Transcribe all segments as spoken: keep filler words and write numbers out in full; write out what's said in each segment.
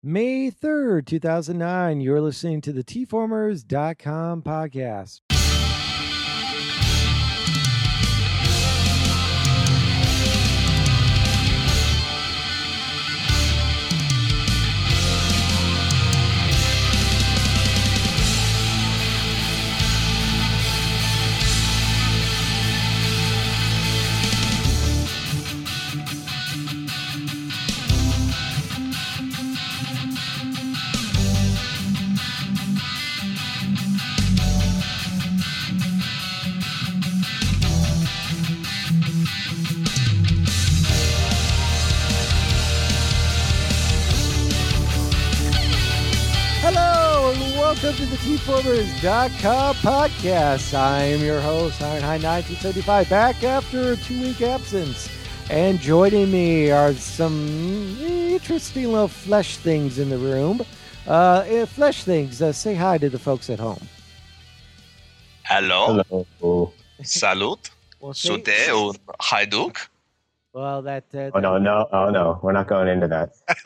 May third, two thousand nine. You're listening to the T Formers dot com podcast. Welcome to the T Formers dot com podcast. I am your host, Ironhide nineteen seventy-five, back after a two-week absence. And joining me are some interesting little flesh things in the room. Uh, flesh things, uh, say hi to the folks at home. Hello. Hello. Salut. Well, say, Sute und Hajduk. Well, that... Uh, oh, no, no. Oh, no. We're not going into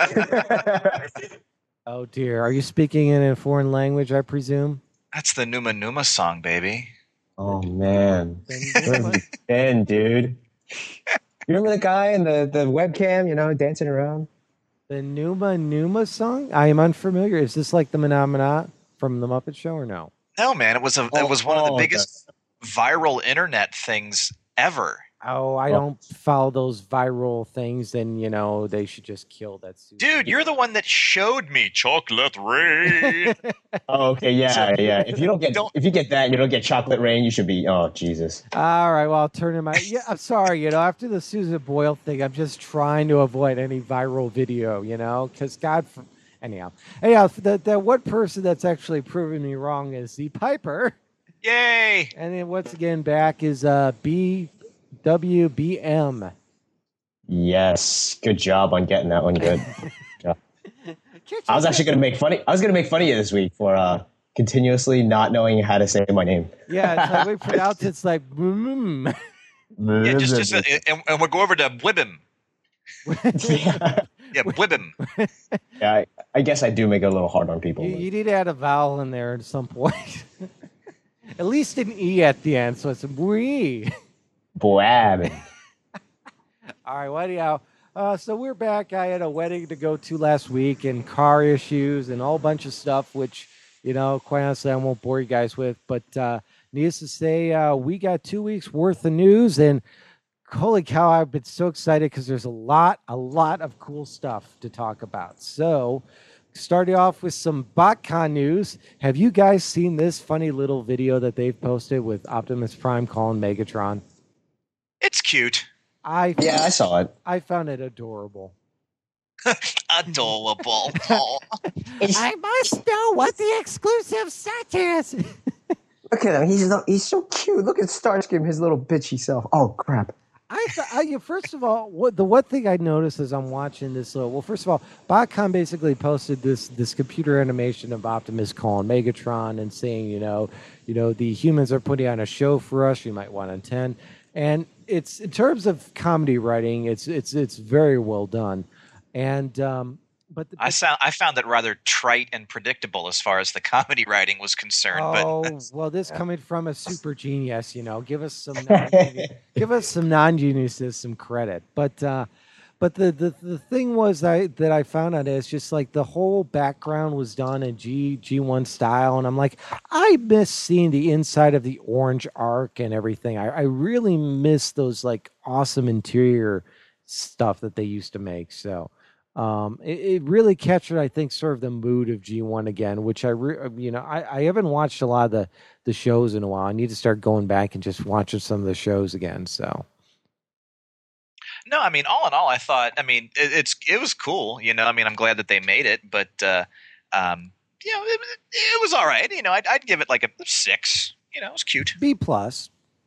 that. Oh, dear. Are you speaking in a foreign language, I presume? That's the Numa Numa song, baby. Oh, man. Where have you been, dude? You remember the guy in the, the webcam, you know, dancing around? The Numa Numa song? I am unfamiliar. Is this like the Menomina from The Muppet Show or no? No, man. It was a. Oh, it was one of the oh, biggest viral internet things ever. Oh, I don't follow those viral things, then, you know, they should just kill that suit. Dude, you're the one that showed me Chocolate Rain. Oh, okay, yeah, so, yeah. If you don't get don't, if you get that, you don't get Chocolate Rain, you should be, oh, Jesus. All right, well, I'll turn in my, yeah, I'm sorry, you know, after the Susan Boyle thing, I'm just trying to avoid any viral video, you know, because God, for, anyhow. Anyhow, the, the one person that's actually proving me wrong is Z Piper. Yay! And then once again, back is uh, B... W B M. Yes, good job on getting that one good. Yeah. I was actually going to make funny. I was going to make fun of you this week for uh, continuously not knowing how to say my name. Yeah, it's like we pronounce it's like mm. Yeah, just just uh, and, and we'll go over to Blibim. yeah, yeah, Blibim. Yeah, I, I guess I do make it a little hard on people. You, you need to add a vowel in there at some point. At least an e at the end, so it's wee. Blab. All right, well, anyhow, uh, so we're back. I had a wedding to go to last week and car issues and a whole bunch of stuff, which, you know, quite honestly, I won't bore you guys with. But uh, needless to say, uh, we got two weeks worth of news. And holy cow, I've been so excited because there's a lot, a lot of cool stuff to talk about. So starting off with some BotCon news. Have you guys seen this funny little video that they've posted with Optimus Prime calling Megatron? It's cute. I yeah, I saw it. I found it adorable. Adorable. I must know what the exclusive set is. Look at him. He's he's so cute. Look at Starscream, his little bitchy self. Oh crap. I, th- I first of all, what the one thing I noticed as I'm watching this little, well, first of all, BotCon basically posted this this computer animation of Optimus calling Megatron and saying, you know, you know, the humans are putting on a show for us. You might want to attend. And it's in terms of comedy writing, it's it's it's very well done. And um, but the, I sound I found it rather trite and predictable as far as the comedy writing was concerned. Oh but well, this coming from a super genius, you know, give us some non- give us some non-geniuses some credit. But uh, but the, the the thing was I, that I found out is just like the whole background was done in G G1 style, and I'm like, I miss seeing the inside of the Orange Arc and everything. I, I really miss those like awesome interior stuff that they used to make. So. Um, it, it really captured, I think, sort of the mood of G one again, which I, re- you know, I, I haven't watched a lot of the, the shows in a while. I need to start going back and just watching some of the shows again. So, no, I mean, all in all, I thought, I mean, it, it's it was cool. You know, I mean, I'm glad that they made it, but uh, um, you know, it, it was all right. You know, I'd, I'd give it like a six. You know, it was cute. B plus.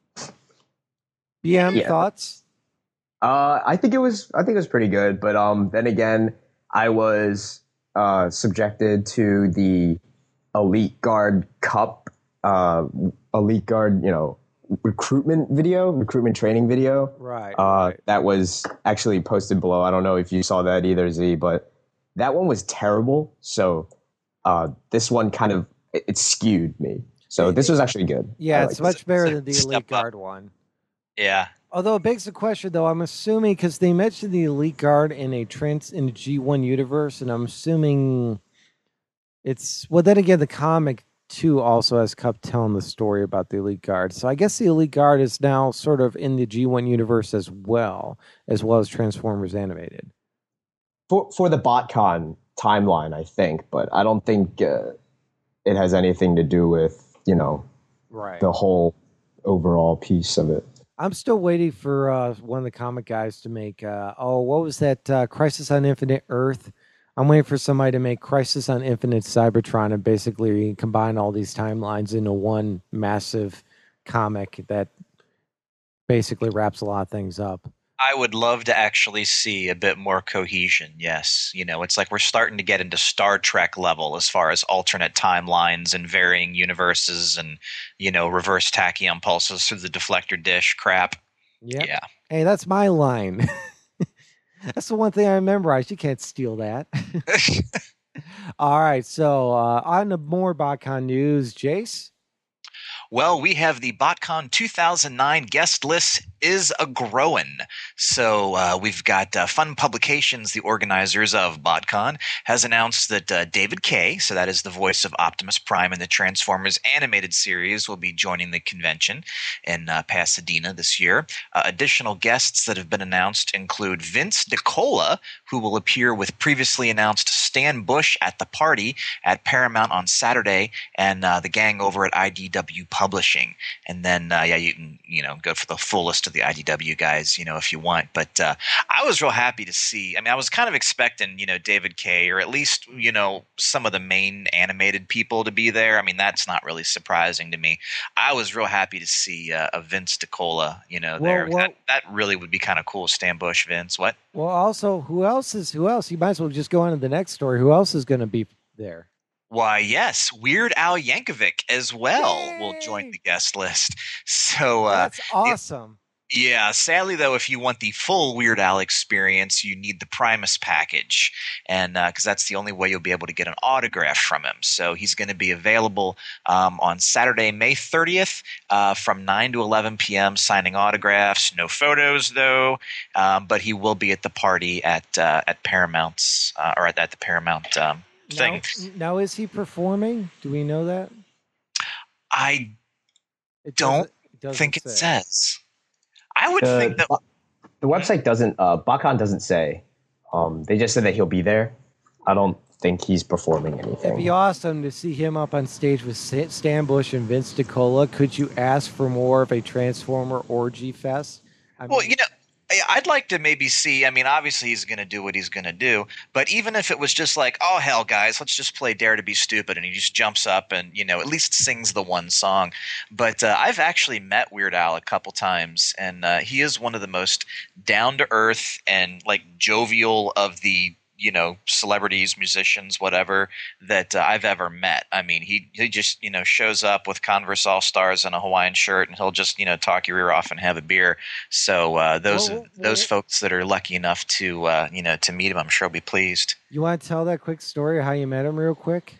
B M yeah. Thoughts. Uh, I think it was. I think it was pretty good, but um, then again, I was uh, subjected to the Elite Guard Cup, uh, Elite Guard, you know, recruitment video, recruitment training video. Right, uh, right. That was actually posted below. I don't know if you saw that either, Z, but that one was terrible. So uh, this one kind of it, it skewed me. So this was actually good. Yeah, I it's liked it. much better It's a than the step Elite up. Guard one. Yeah. Although it begs the question, though, I'm assuming because they mentioned the Elite Guard in a trans in the G one universe, and I'm assuming it's well. Then again, the comic too also has Cup telling the story about the Elite Guard. So I guess the Elite Guard is now sort of in the G one universe as well, as well as Transformers animated. for for the BotCon timeline, I think, but I don't think uh, it has anything to do with you know Right. the whole overall piece of it. I'm still waiting for uh, one of the comic guys to make. Uh, oh, what was that? Uh, Crisis on Infinite Earth. I'm waiting for somebody to make Crisis on Infinite Cybertron and basically combine all these timelines into one massive comic that basically wraps a lot of things up. I would love to actually see a bit more cohesion. Yes, you know, it's like we're starting to get into Star Trek level as far as alternate timelines and varying universes, and you know, reverse tachyon pulses through the deflector dish crap. Yep. Yeah. Hey, that's my line. That's the one thing I memorize. You can't steal that. All right. So uh, on the more BotCon news, Jace. Well, we have the BotCon two thousand nine guest list is a growing. So uh, we've got uh, Fun Publications, the organizers of BotCon, has announced that uh, David Kaye, so that is the voice of Optimus Prime in the Transformers animated series, will be joining the convention in uh, Pasadena this year. Uh, additional guests that have been announced include Vince DiCola, who will appear with previously announced Stan Bush at the party at Paramount on Saturday, and uh, the gang over at I D W Publishing. And then, uh, yeah, you can you know go for the full list of the I D W guys, you know, if you want. But uh, I was real happy to see. I mean, I was kind of expecting, you know, David Kaye, or at least, you know, some of the main animated people to be there. I mean, that's not really surprising to me. I was real happy to see uh, a Vince DiCola, you know, Well, there. well- that, that really would be kind of cool. Stan Bush, Vince. What? Well, also, who else is who else? You might as well just go on to the next story. Who else is going to be there? Why, yes, Weird Al Yankovic as well will Yay! join the guest list. So, uh, That's awesome. yeah, sadly though, if you want the full Weird Al experience, you need the Primus package, and because uh, that's the only way you'll be able to get an autograph from him. So he's going to be available um, on Saturday, May thirtieth, uh, from nine to eleven p.m. signing autographs. No photos though, um, but he will be at the party at uh, at Paramount's uh, or at, at the Paramount um, thing. Now, now, is he performing? Do we know that? I It don't doesn't- it doesn't think it say. says. I would The, think that. the website doesn't. Uh, BotCon doesn't say. Um, they just said that he'll be there. I don't think he's performing It'd anything. be awesome to see him up on stage with Sa- Stan Bush and Vince DiCola. Could you ask for more of a Transformer orgy fest? I Well, mean, you know, I- I'd like to maybe see. I mean, obviously he's going to do what he's going to do, but even if it was just like, oh hell, guys, let's just play Dare to Be Stupid, and he just jumps up and you know at least sings the one song. But uh, I've actually met Weird Al a couple times, and uh, he is one of the most down to earth and like jovial of the you know celebrities, musicians, whatever that uh, I've ever met. I mean, he he just you know shows up with Converse All Stars and a Hawaiian shirt, and he'll just you know talk your ear off and have a beer. So uh, those Well, well, those well- folks that are lucky enough to uh, you know to meet him, I'm sure will be pleased. you want to tell that quick story of how you met him real quick?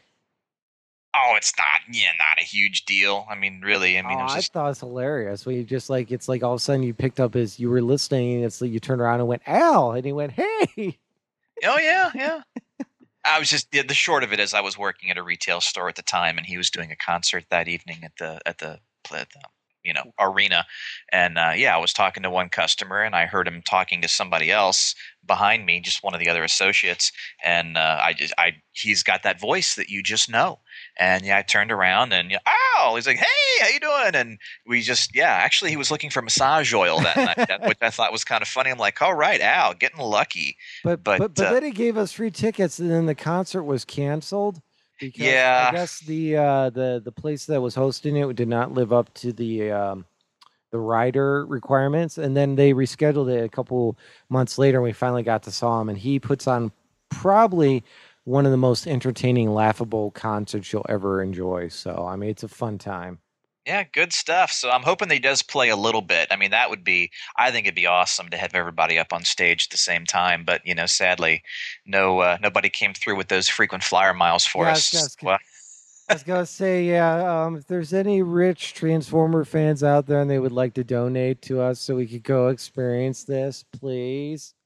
Oh, it's not yeah, not a huge deal. I mean, really, I mean, oh, it was I just thought it was hilarious. When you just like, it's like all of a sudden you picked up his, you were listening, and it's like you turned around and went, Al, and he went, hey. oh yeah, yeah. I was just the, the short of it is I was working at a retail store at the time, and he was doing a concert that evening at the at the, at the you know arena, and uh, yeah, I was talking to one customer, and I heard him talking to somebody else behind me, just one of the other associates, and uh, I just I he's got that voice that you just know, and yeah, I turned around and yeah, ow, he's like, hey, how you doing? And we just yeah, actually he was looking for massage oil that night, that, which I thought was kind of funny. I'm like, all right, Al, getting lucky. But But, but but, uh, then he gave us free tickets, and then the concert was canceled because Yeah. I guess the uh, the the place that was hosting it did not live up to the um, the rider requirements, and then they rescheduled it a couple months later. And we finally got to saw him, and he puts on probably one of the most entertaining, laughable concerts you'll ever enjoy. So I mean, it's a fun time. Yeah, good stuff. So I'm hoping that he does play a little bit. I mean, that would be, I think it'd be awesome to have everybody up on stage at the same time. But, you know, sadly, no, uh, nobody came through with those frequent flyer miles for Yeah, I was, I us. was, Well, I was gonna say, yeah. Um, if there's any rich Transformer fans out there and they would like to donate to us so we could go experience this, please.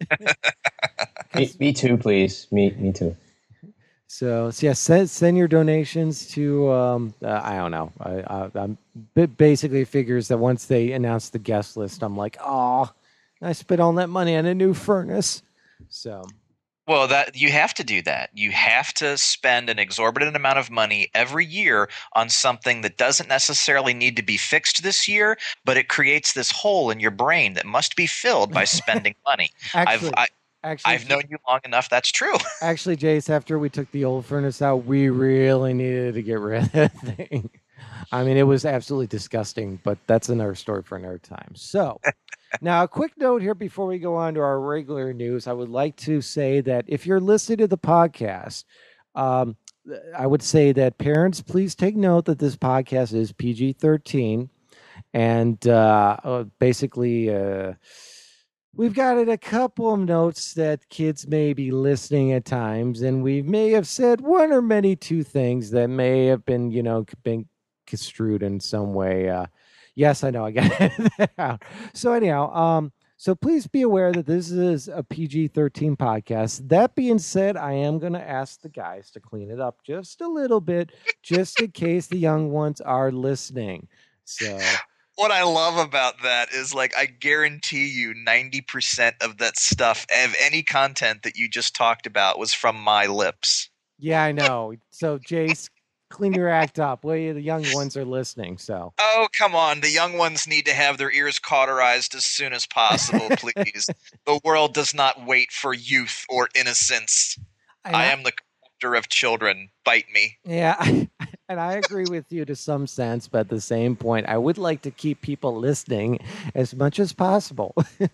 Me, me too, please. Me, me too. So, so yeah, send send your donations to um, uh, I don't know. I, I I'm it basically figures that once they announce the guest list, I'm like, oh, I spent all that money on a new furnace. So well, that you have to do that. You have to spend an exorbitant amount of money every year on something that doesn't necessarily need to be fixed this year, but it creates this hole in your brain that must be filled by spending money. I've actually, I, actually, I've known you long enough. That's true. actually, Jace, after we took the old furnace out, we really needed to get rid of that thing. I mean, it was absolutely disgusting, but that's another story for another time. So, now a quick note here before we go on to our regular news. I would like to say that if you're listening to the podcast, um, I would say that parents, please take note that this podcast is P G thirteen. And uh, uh, basically, uh, we've got it a couple of notes that kids may be listening at times, and we may have said one or many two things that may have been, you know, been construed in some way. Uh, yes, I know, I got that out. So anyhow, um, so please be aware that this is a P G thirteen podcast. That being said, I am going to ask the guys to clean it up just a little bit, just in case the young ones are listening. So What I love about that is, like, I guarantee you ninety percent of that stuff, of any content that you just talked about, was from my lips. yeah, I know. So Jace, clean your act up. Well, you, the young ones are listening. So Oh, come on. The young ones need to have their ears cauterized as soon as possible, please. The world does not wait for youth or innocence. and I am the corrupter of children. Bite me. Yeah, and I agree with you to some sense, but at the same point, I would like to keep people listening as much as possible.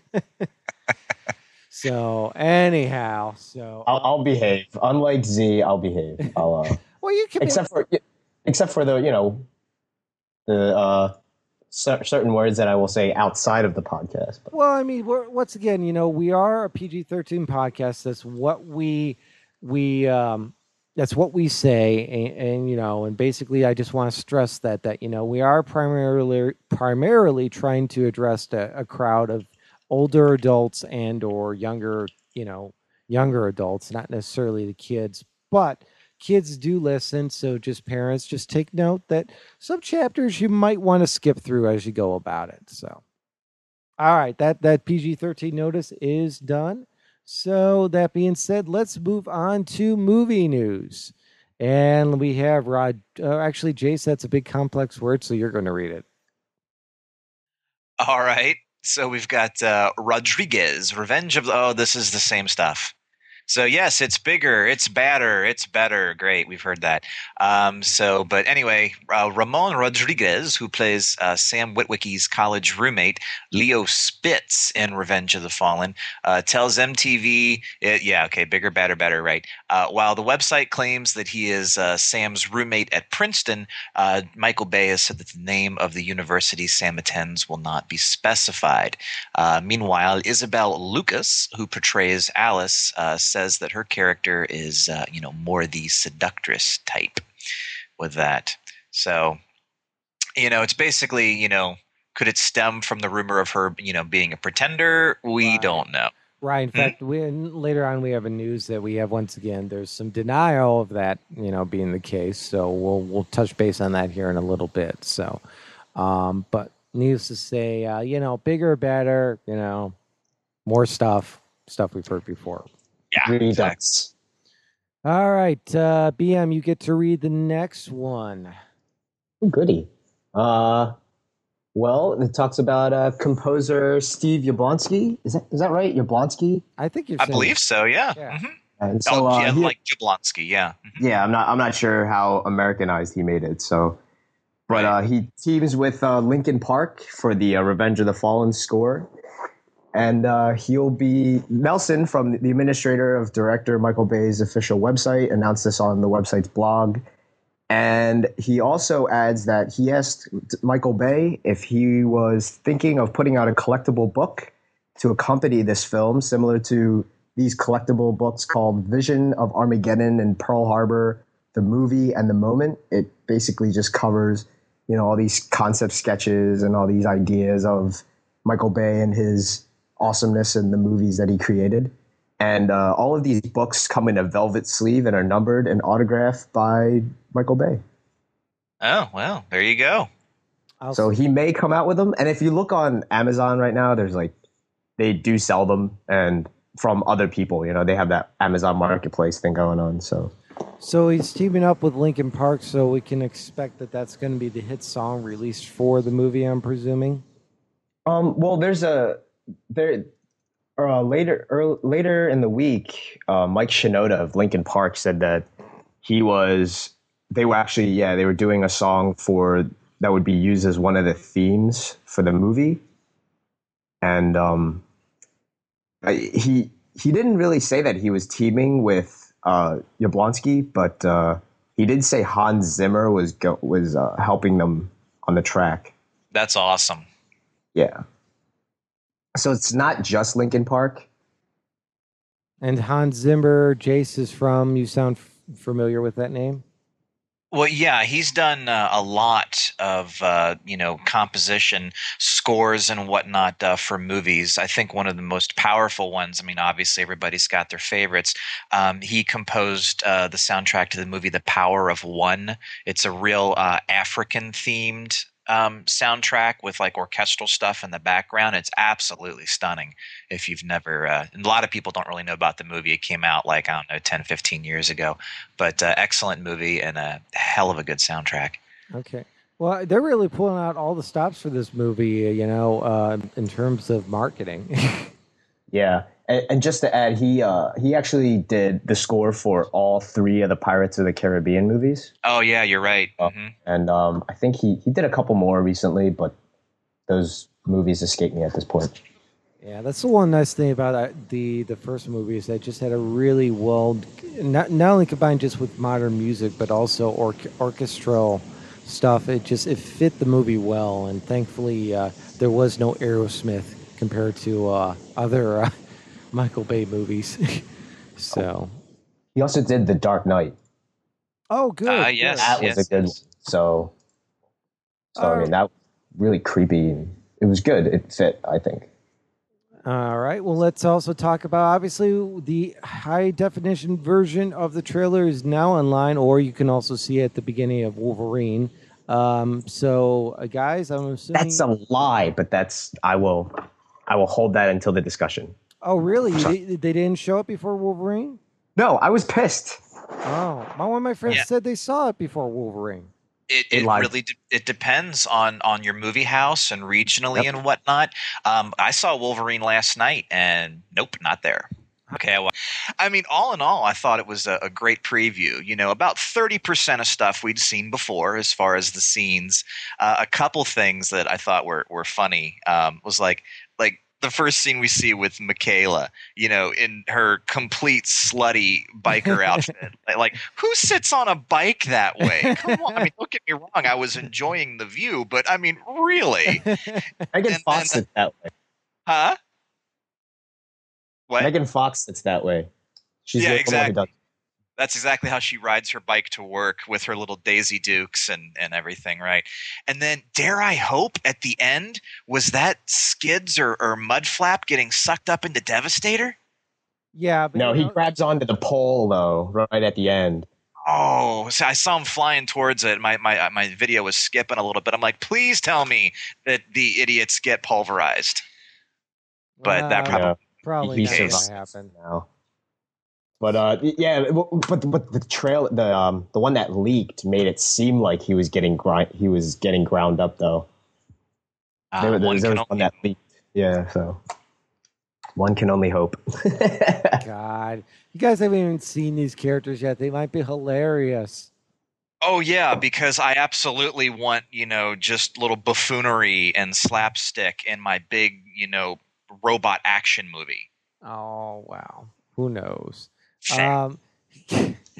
So anyhow, so I'll, I'll behave. Unlike Z, I'll behave. I'll, uh, well, you can except for except for the you know the uh, cer- certain words that I will say outside of the podcast. But. Well, I mean, we're, once again, you know, we are a P G thirteen podcast. That's what we we um, that's what we say, and, and you know, and basically, I just want to stress that that you know we are primarily primarily trying to address a, a crowd of older adults and or younger, you know, younger adults, not necessarily the kids, but kids do listen. So just parents, just take note that some chapters you might want to skip through as you go about it. So. All right, that that P G thirteen notice is done. So that being said, let's move on to movie news. And we have Rod. Uh, actually, Jace, that's a big complex word, so you're going to read it. All right. So we've got uh, Rodriguez, Revenge of the. Oh, this is the same stuff. So yes, it's bigger, it's badder, it's better. Great, we've heard that. Um, so, but anyway, uh, Ramon Rodriguez, who plays uh, Sam Witwicky's college roommate Leo Spitz in Revenge of the Fallen, uh, tells M T V, it, yeah, okay, bigger, badder, better, right? Uh, while the website claims that he is uh, Sam's roommate at Princeton, uh, Michael Bay has said that the name of the university Sam attends will not be specified. Uh, meanwhile, Isabel Lucas, who portrays Alice, uh, says that her character is, uh, you know, more the seductress type with that. So, you know, it's basically, you know, could it stem from the rumor of her, you know, being a pretender? We Right. don't know. Right. In Hmm? fact, we later on we have a news that we have once again. There's some denial of that, you know, being the case. So we'll we'll touch base on that here in a little bit. So, um, but needless to say, uh, you know, bigger, better, you know, more stuff, stuff we've heard before. Yeah, Really exactly. does. All right, uh, B M, you get to read the next one. Oh, goody. Uh, well, it talks about uh, composer Steve Yablonsky. Is that is that right? Yablonsky. I think you're. I saying believe so. Yeah. Yeah. hmm And so, oh, uh, yeah, he- like Jablonski. Yeah. Mhm. yeah, I'm not I'm not sure how Americanized he made it. So, but Right. uh, he teams with uh, Linkin Park for the uh, Revenge of the Fallen score. And uh, he'll be Nelson from the administrator of director Michael Bay's official website announced this on the website's blog. And he also adds that he asked Michael Bay if he was thinking of putting out a collectible book to accompany this film, similar to these collectible books called Vision of Armageddon and Pearl Harbor, the movie and the moment. It basically just covers, you know, all these concept sketches and all these ideas of Michael Bay and his awesomeness in the movies that he created. And uh, all of these books come in a velvet sleeve and are numbered and autographed by Michael Bay. Oh, well, there you go. I'll So s- he may come out with them. And if you look on Amazon right now, there's like, they do sell them and from other people, you know, they have that Amazon Marketplace thing going on. So so he's teaming up with Linkin Park, so we can expect that that's going to be the hit song released for the movie, I'm presuming. Um, well, there's a there uh, later early, later in the week, uh, Mike Shinoda of Linkin Park said that he was they were actually yeah they were doing a song for that would be used as one of the themes for the movie, and um, I- he he didn't really say that he was teaming with uh, Yablonsky, but uh, he did say Hans Zimmer was go- was uh, helping them on the track. That's awesome. Yeah. So it's not just Linkin Park. And Hans Zimmer, Jace is from, you sound f- familiar with that name? Well, yeah, he's done uh, a lot of uh, you know composition scores and whatnot uh, for movies. I think one of the most powerful ones. I mean, obviously everybody's got their favorites. Um, he composed uh, the soundtrack to the movie The Power of One. It's a real uh, African themed um, soundtrack with like orchestral stuff in the background. It's absolutely stunning. If you've never, uh, and a lot of people don't really know about the movie. It came out like I don't know, ten, fifteen years ago. But uh, excellent movie and a hell of a good soundtrack. Okay. Well, they're really pulling out all the stops for this movie, uh, you know, uh, in terms of marketing. Yeah, and, and just to add, he uh, he actually did the score for all three of the Pirates of the Caribbean movies, Oh yeah, you're right. uh, hmm and um, I think he he did a couple more recently, but those movies escape me at this point. Yeah, that's the one nice thing about uh, the the first movie is that it just had a really well, not not only combined just with modern music, but also or- orchestral stuff. It just it fit the movie well, and thankfully uh, there was no Aerosmith compared to uh, other uh, Michael Bay movies. So, He also did The Dark Knight. oh, good, Uh, good. yes, That was yes, a good yes. one. So, so I Uh, mean, that was really creepy. It was good. It fit, I think. All right. Well, let's also talk about obviously the high definition version of the trailer is now online, or you can also see it at the beginning of Wolverine. Um, so, uh, guys, I'm assuming. That's a lie, but that's I will I will hold that until the discussion. Oh, really? You Sorry. di- they didn't show it before Wolverine? No, I was pissed. Oh, my one of my friends Yeah. said they saw it before Wolverine. It, They it lied. really de- it depends on on your movie house and regionally Yep. and whatnot. Um, I saw Wolverine last night, and nope, not there. Okay, well, I mean, all in all, I thought it was a, a great preview. You know, about thirty percent of stuff we'd seen before, as far as the scenes. Uh, a couple things that I thought were were funny um, was like like the first scene we see with Michaela, you know, in her complete slutty biker outfit. Like, like, who sits on a bike that way? Come on. I mean, don't get me wrong. I was enjoying the view, but I mean, really? Megan And Fox then- sits that way. Huh? What? Megan Fox sits that way. She's Yeah, the only exactly. one who does. That's exactly how she rides her bike to work with her little Daisy Dukes and, and everything, right? And then, dare I hope, at the end, was that Skids or, or Mudflap getting sucked up into Devastator? Yeah, but No, you he know, grabs onto the pole though, right at the end. Oh, so I saw him flying towards it. My my my video was skipping a little bit. I'm like, please tell me that the idiots get pulverized. But that well, probably Yeah. probably he not going to survives. happen. Now. But uh, yeah, but but the trail, the um, the one that leaked made it seem like he was getting grind, he was getting ground up though. uh, There, there one was, there can was one only that leaked. Yeah, so one can only hope. God, you guys haven't even seen these characters yet. They might be hilarious. Oh yeah, because I absolutely want, you know, just little buffoonery and slapstick in my big, you know, robot action movie. Oh wow, who knows? Shame. Um,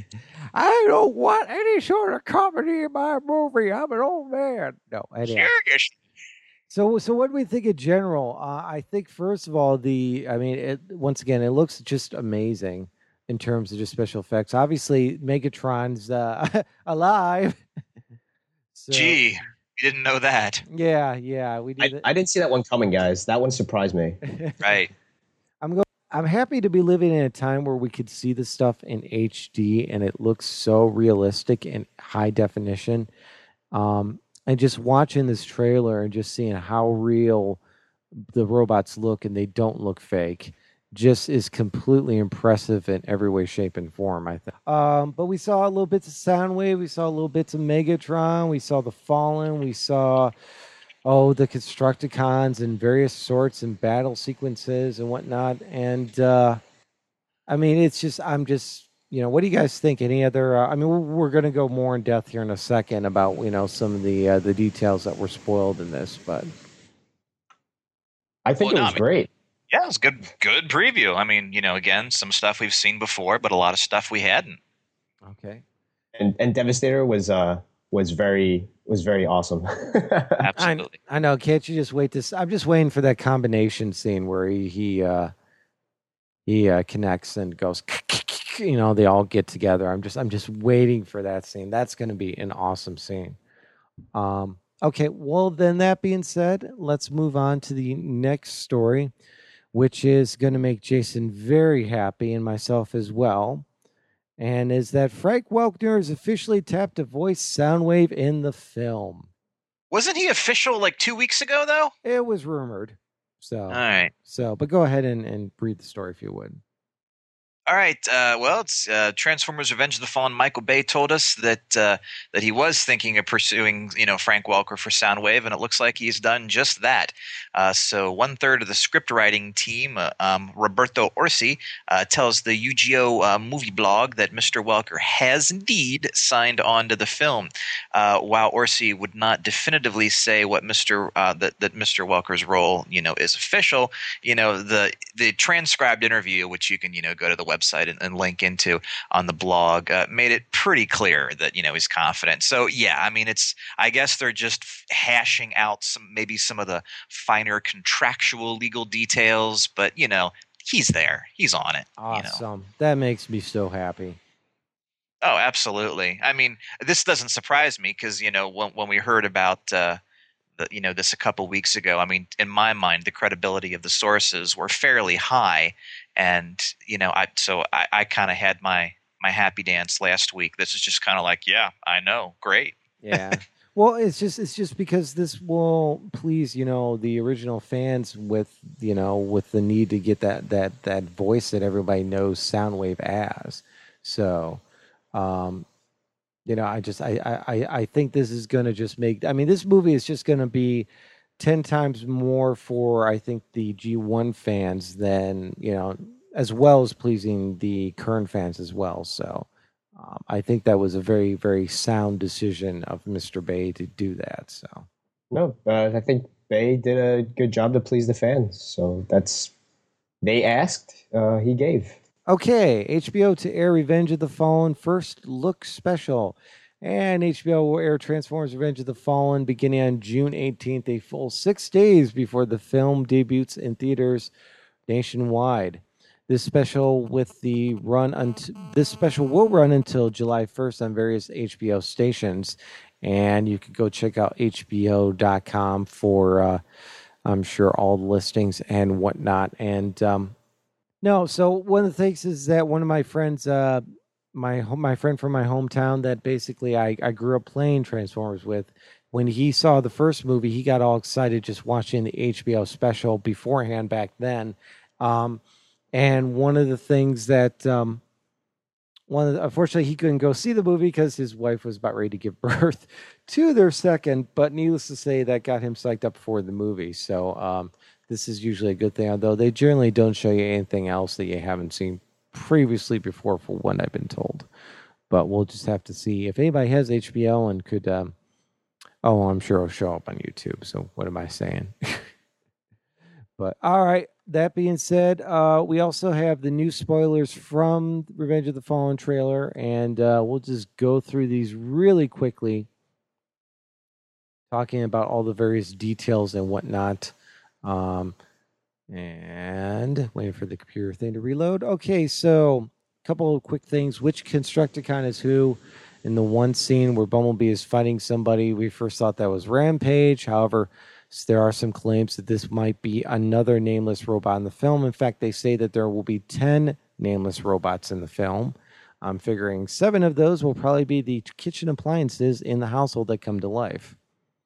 I don't want any sort of comedy in my movie. I'm an old man. No, anyhow. Serious. So, so what do we think in general? Uh, I think first of all, the I mean, it, once again, it looks just amazing in terms of just special effects. Obviously, Megatron's uh, alive. So, Gee, you didn't know that. yeah, yeah, we I, did I didn't see that one coming, guys. That one surprised me. it. Right. I'm going. I'm happy to be living in a time where we could see this stuff in H D and it looks so realistic and high definition. Um, and just watching this trailer and just seeing how real the robots look and they don't look fake just is completely impressive in every way, shape, and form, I think. Um, but we saw a little bits of Soundwave, we saw a little bits of Megatron, we saw the Fallen, we saw oh the Constructicons and various sorts and battle sequences and whatnot. And uh, I mean, it's just I'm just you know, what do you guys think? Any other? Uh, I mean, we're, we're going to go more in depth here in a second about you know some of the uh, the details that were spoiled in this, but I think Well, it no, was I mean- great. Yeah, it was good. Good preview. I mean, you know, again, some stuff we've seen before, but a lot of stuff we hadn't. okay. And and Devastator was uh was very was very awesome. Absolutely. I know. Can't you just wait this? I'm just waiting for that combination scene where he he uh, he uh, connects and goes. You know, they all get together. I'm just I'm just waiting for that scene. That's going to be an awesome scene. Um, okay, well then that being said, let's move on to the next story, which is going to make Jason very happy and myself as well. And is that Frank Welker is officially tapped to voice Soundwave in the film. Wasn't he official like two weeks ago, though? It was rumored. So, All right. so, but go ahead and, and read the story if you would. All right. Uh, well, it's uh, Transformers: Revenge of the Fallen. Michael Bay told us that uh, that he was thinking of pursuing, you know, Frank Welker for Soundwave, and it looks like he's done just that. Uh, so, one third of the script writing team, uh, um, Roberto Orsi, uh, tells the U G O uh, movie blog that Mister Welker has indeed signed on to the film. Uh, while Orsi would not definitively say what Mister Uh, that that Mister Welker's role, you know, is official, you know, the the transcribed interview, which you can, you know, go to the website and, and link into on the blog, uh, made it pretty clear that, you know, he's confident. So yeah, I mean, it's, I guess they're just hashing out some, maybe some of the finer contractual legal details, but you know, he's there, he's on it. Awesome. You know? That makes me so happy. Oh, absolutely. I mean, this doesn't surprise me because, you know, when, when we heard about, uh, the, you know, this a couple weeks ago, I mean, in my mind, the credibility of the sources were fairly high. And, you know, I, so I, I kind of had my, my happy dance last week. This is just kind of like, yeah, I know. Great. Yeah. Well, it's just it's just because this will please, you know, the original fans with, you know, with the need to get that that that voice that everybody knows Soundwave as. So, um, you know, I just I I I think this is going to just make. I mean, this movie is just going to be ten times more for I think the G one fans than you know, as well as pleasing the current fans as well. So. Um, I think that was a very, very sound decision of Mister Bay to do that. So, No, uh, I think Bay did a good job to please the fans. So that's they asked, uh, he gave. okay, H B O to air Revenge of the Fallen first look special, and H B O will air Transformers: Revenge of the Fallen beginning on June eighteenth, a full six days before the film debuts in theaters nationwide. This special with the run unt- this special will run until July first on various H B O stations, and you can go check out H B O dot com for uh, I'm sure all the listings and whatnot. And um, no, so one of the things is that one of my friends, uh, my my friend from my hometown, that basically I I grew up playing Transformers with. When he saw the first movie, he got all excited just watching the H B O special beforehand back then. Um, And one of the things that, um, one of the, unfortunately, he couldn't go see the movie because his wife was about ready to give birth to their second. But needless to say, that got him psyched up for the movie. So um, this is usually a good thing. Although they generally don't show you anything else that you haven't seen previously before, for what I've been told. But we'll just have to see if anybody has H B O and could. Um, oh, I'm sure it'll show up on YouTube. So what am I saying? But all right. that being said, uh, we also have the new spoilers from Revenge of the Fallen trailer, and uh, we'll just go through these really quickly, talking about all the various details and whatnot. Um, and waiting for the computer thing to reload. Okay, so a couple of quick things. Which Constructicon is who? In the one scene where Bumblebee is fighting somebody, we first thought that was Rampage. However, there are some claims that this might be another nameless robot in the film. In fact, they say that there will be ten nameless robots in the film. I'm figuring seven of those will probably be the kitchen appliances in the household that come to life.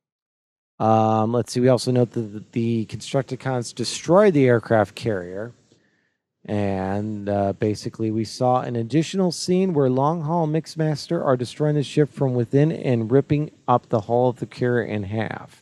Um, let's see. We also note that the Constructicons destroyed the aircraft carrier. And uh, basically, we saw an additional scene where Long Haul and Mixmaster are destroying the ship from within and ripping up the hull of the carrier in half.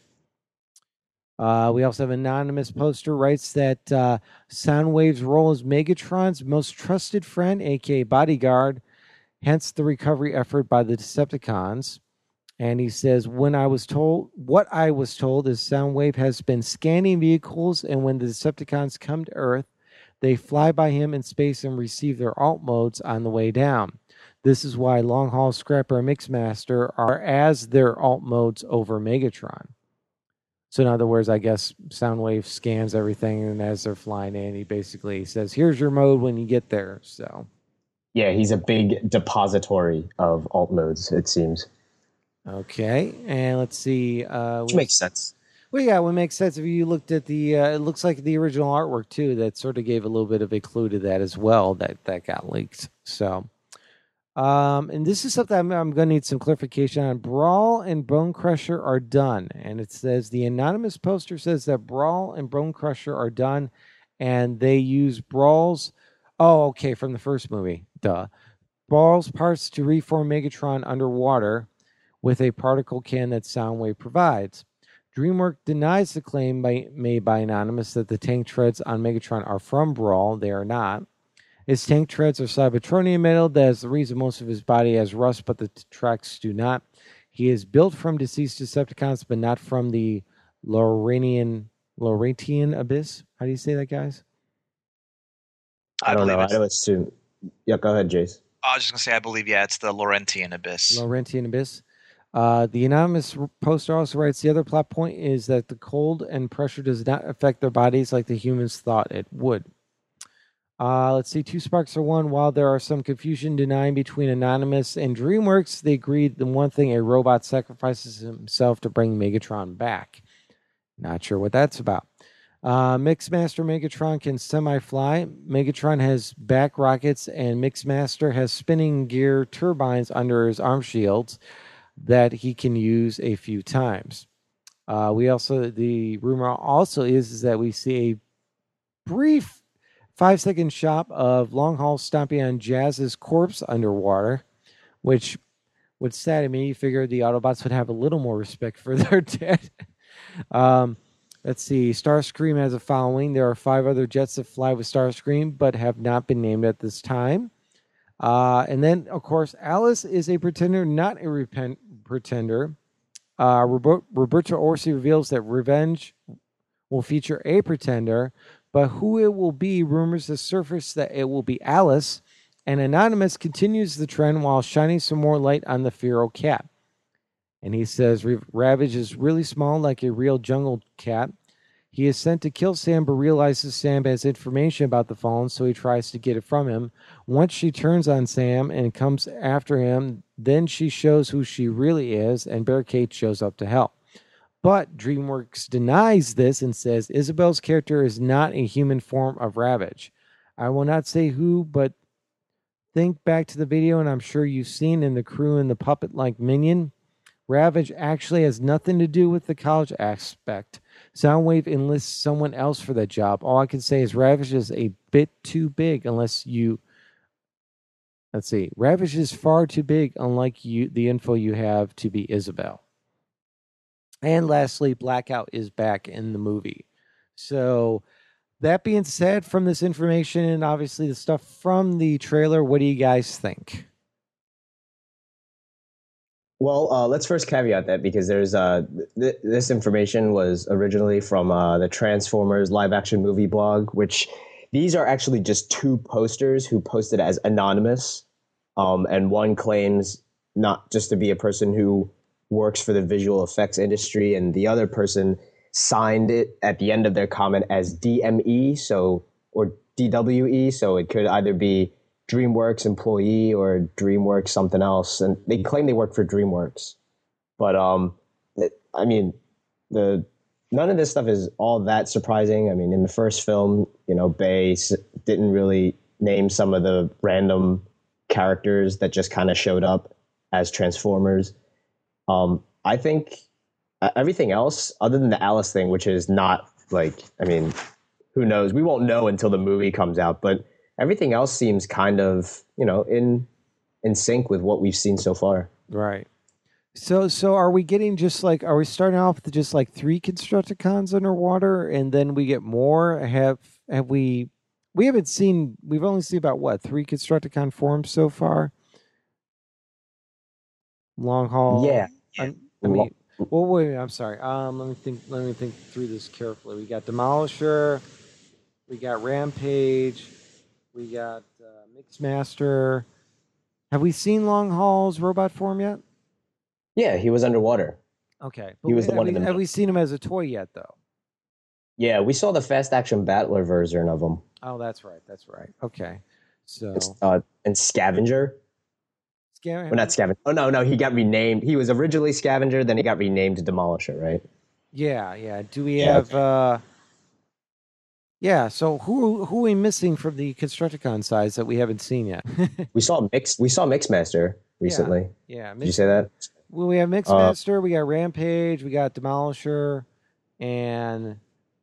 Uh, we also have an anonymous poster writes that uh, Soundwave's role as Megatron's most trusted friend, aka bodyguard, hence the recovery effort by the Decepticons. And he says, when I was told, what I was told is Soundwave has been scanning vehicles, and when the Decepticons come to Earth, they fly by him in space and receive their alt modes on the way down. This is why Long Haul, Scrapper, and Mixmaster are as their alt modes over Megatron. So in other words, I guess Soundwave scans everything, and as they're flying in, he basically says, here's your mode when you get there. So, yeah, he's a big depository of alt modes, it seems. Okay, and let's see. Uh, Which makes sense. Well, yeah, it would make sense if you looked at the. Uh, it looks like the original artwork too. That sort of gave a little bit of a clue to that as well. That that got leaked. So, um, and this is something I'm, I'm going to need some clarification on. Brawl and Bone Crusher are done, and it says the anonymous poster says that Brawl and Bone Crusher are done, and they use Brawl's. Oh, okay, from the first movie. Duh. Brawl's parts to reform Megatron underwater with a particle can that Soundwave provides. DreamWorks denies the claim by, made by Anonymous that the tank treads on Megatron are from Brawl. They are not. His tank treads are Cybertronium metal. That is the reason most of his body has rust, but the t- tracks do not. He is built from deceased Decepticons, but not from the Laurentian, Laurentian Abyss. How do you say that, guys? I, I don't know. I know it's too... Yeah, go ahead, Jace. I was just going to say, I believe, yeah, it's the Laurentian Abyss. Laurentian Abyss. Uh, the anonymous poster also writes, the other plot point is that the cold and pressure does not affect their bodies like the humans thought it would. Uh, let's see, two sparks are one. While there are some confusion denying between Anonymous and DreamWorks, they agreed the one thing, a robot sacrifices himself to bring Megatron back. Not sure what that's about. Uh, Mixmaster Megatron can semi-fly. Megatron has back rockets, and Mixmaster has spinning gear turbines under his arm shields that he can use a few times. Uh, we also, the rumor also is, is that we see a brief five second shot of Long Haul stomping on Jazz's corpse underwater, which would sadden me. You figure the Autobots would have a little more respect for their dead. um, let's see. Starscream has a following. There are five other jets that fly with Starscream, but have not been named at this time. Uh, and then, of course, Alice is a pretender, not a repent- pretender. Uh, Robert- Roberto Orsi reveals that Revenge will feature a pretender, but who it will be, rumors have surfaced that it will be Alice, and Anonymous continues the trend while shining some more light on the feral cat. And he says Ravage is really small, like a real jungle cat. He is sent to kill Sam, but realizes Sam has information about the Fallen, so he tries to get it from him. Once she turns on Sam and comes after him, then she shows who she really is, and Barricade shows up to help. But DreamWorks denies this and says Isabel's character is not a human form of Ravage. I will not say who, but think back to the video, and I'm sure you've seen in the crew and the puppet-like minion. Ravage actually has nothing to do with the college aspect. Soundwave enlists someone else for that job. All I can say is Ravage is a bit too big unless you... Let's see. Ravage is far too big, unlike you, the info you have to be Isabel. And lastly, Blackout is back in the movie. So that being said, from this information and obviously the stuff from the trailer, what do you guys think? Well, uh, let's first caveat that because there's uh, th- this information was originally from uh, the Transformers live action movie blog, which these are actually just two posters who posted as anonymous. Um, and one claims not just to be a person who works for the visual effects industry, and the other person signed it at the end of their comment as D M E, so or D W E, so it could either be DreamWorks employee or DreamWorks something else, and they claim they work for DreamWorks. But um, it, I mean, the none of this stuff is all that surprising. I mean, in the first film, you know, Bay s- didn't really name some of the random characters that just kind of showed up as Transformers. Um, I think uh, everything else, other than the Alice thing, which is not like, I mean, who knows? We won't know until the movie comes out, but everything else seems kind of, you know, in in sync with what we've seen so far. Right. So, so are we getting just like, are we starting off with just like three Constructicons underwater and then we get more? Have, have we, we haven't seen, we've only seen about what, three Constructicon forms so far? Long haul. Yeah. I, I mean, well, wait, I'm sorry. Um, let me think, let me think through this carefully. We got Demolisher, we got Rampage, we got uh, Mixmaster. Have we seen Long Haul's robot form yet? Yeah, he was underwater. Okay. He was the have one we, in the have middle. we seen him as a toy yet, though? Yeah, we saw the fast action battler version of him. Oh, that's right. That's right. Okay. So, It's, uh, and Scavenger. Scavenger. Well, not Scavenger. Oh, no, no, he got renamed. He was originally Scavenger, then he got renamed to Demolisher, right? Yeah, yeah. Do we Yeah. have? uh Yeah. So who who are we missing from the Constructicon size that we haven't seen yet? We saw Mix. We saw Mixmaster recently. Yeah. Did you say that? Well, we have Uh, Mixmaster, we got Rampage, we got Demolisher, and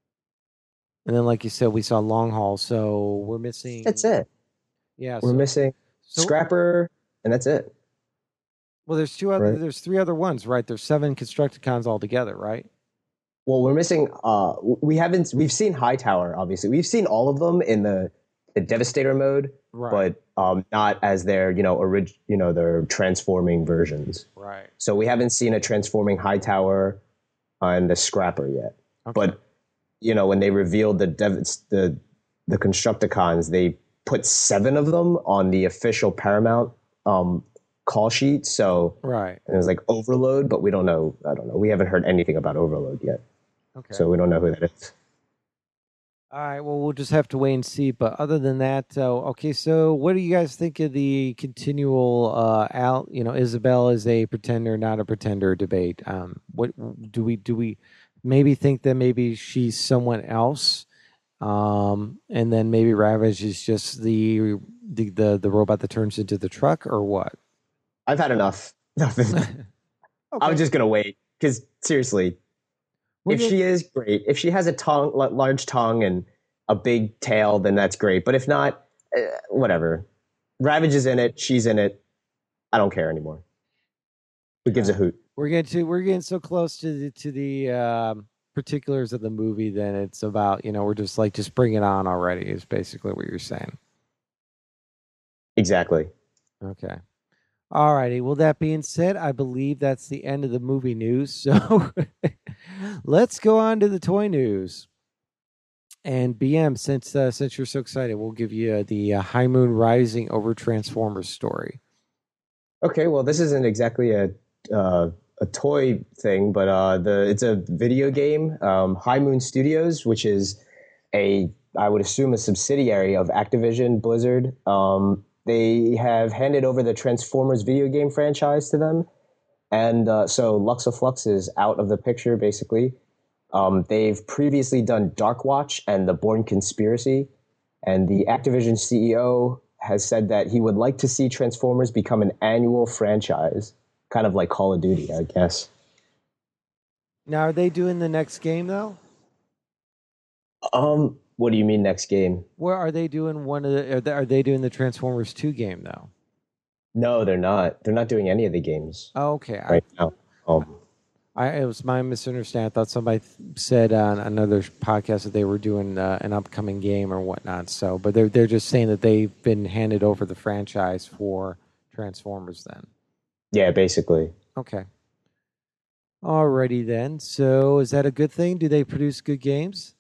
and then, like you said, we saw Long Haul. So we're missing. That's it. Yeah. We're so, missing so, Scrapper, and that's it. Well, there's two other. Right. There's three other ones, right? There's seven Constructicons altogether, right? Well, we're missing. Uh, we haven't. We've seen Hightower. Obviously, we've seen all of them in the, the Devastator mode, Right. but um, not as their you know orig- you know their transforming versions. Right. So we haven't seen a transforming Hightower and the Scrapper yet. Okay. But you know when they revealed the Dev- the the Constructicons, they put seven of them on the official Paramount um, call sheet. So Right. and it was like Overload, but we don't know. I don't know. We haven't heard anything about Overload yet. Okay. So we don't know who that is. All right. Well, we'll just have to wait and see. But other than that, uh, okay. So, what do you guys think of the continual, uh, out? You know, Isabel is a pretender, not a pretender debate. Um, what do we do? We maybe think that maybe she's someone else, um, and then maybe Ravage is just the the the, the robot that turns into the truck, or what? I've had enough. Okay. I was just gonna wait because seriously, We're if gonna- she is great, if she has a tongue, la- large tongue, and a big tail, then that's great. But if not, eh, whatever. Ravage is in it. She's in it. I don't care anymore. Who gives a hoot? We're getting to we're getting so close to the to the um, particulars of the movie. Then it's about you know we're just like just bring it on already. Is basically what you're saying. Exactly. Okay. All righty. Well, that being said, I believe that's the end of the movie news. So let's go on to the toy news. And B M, since uh, since you're so excited, we'll give you uh, the uh, High Moon Rising over Transformers story. Okay. Well, this isn't exactly a uh, a toy thing, but uh, the it's a video game. Um, High Moon Studios, which is a I would assume a subsidiary of Activision Blizzard. Um, they have handed over the Transformers video game franchise to them, and uh, so Luxaflux is out of the picture basically. Um, they've previously done Dark Watch and The Bourne Conspiracy, and the Activision C E O has said that he would like to see Transformers become an annual franchise, kind of like Call of Duty, I guess. Now, are they doing the next game though? Um, what do you mean next game? Where are they doing one of the? Are they, are they doing the Transformers two game though? No, they're not. They're not doing any of the games Oh, okay. right now. Um, I, I it was my misunderstanding. I thought somebody th- said on another podcast that they were doing uh, an upcoming game or whatnot. So, but they're they're just saying that they've been handed over the franchise for Transformers. Then, yeah, basically. Okay. Alrighty then. So is that a good thing? Do they produce good games?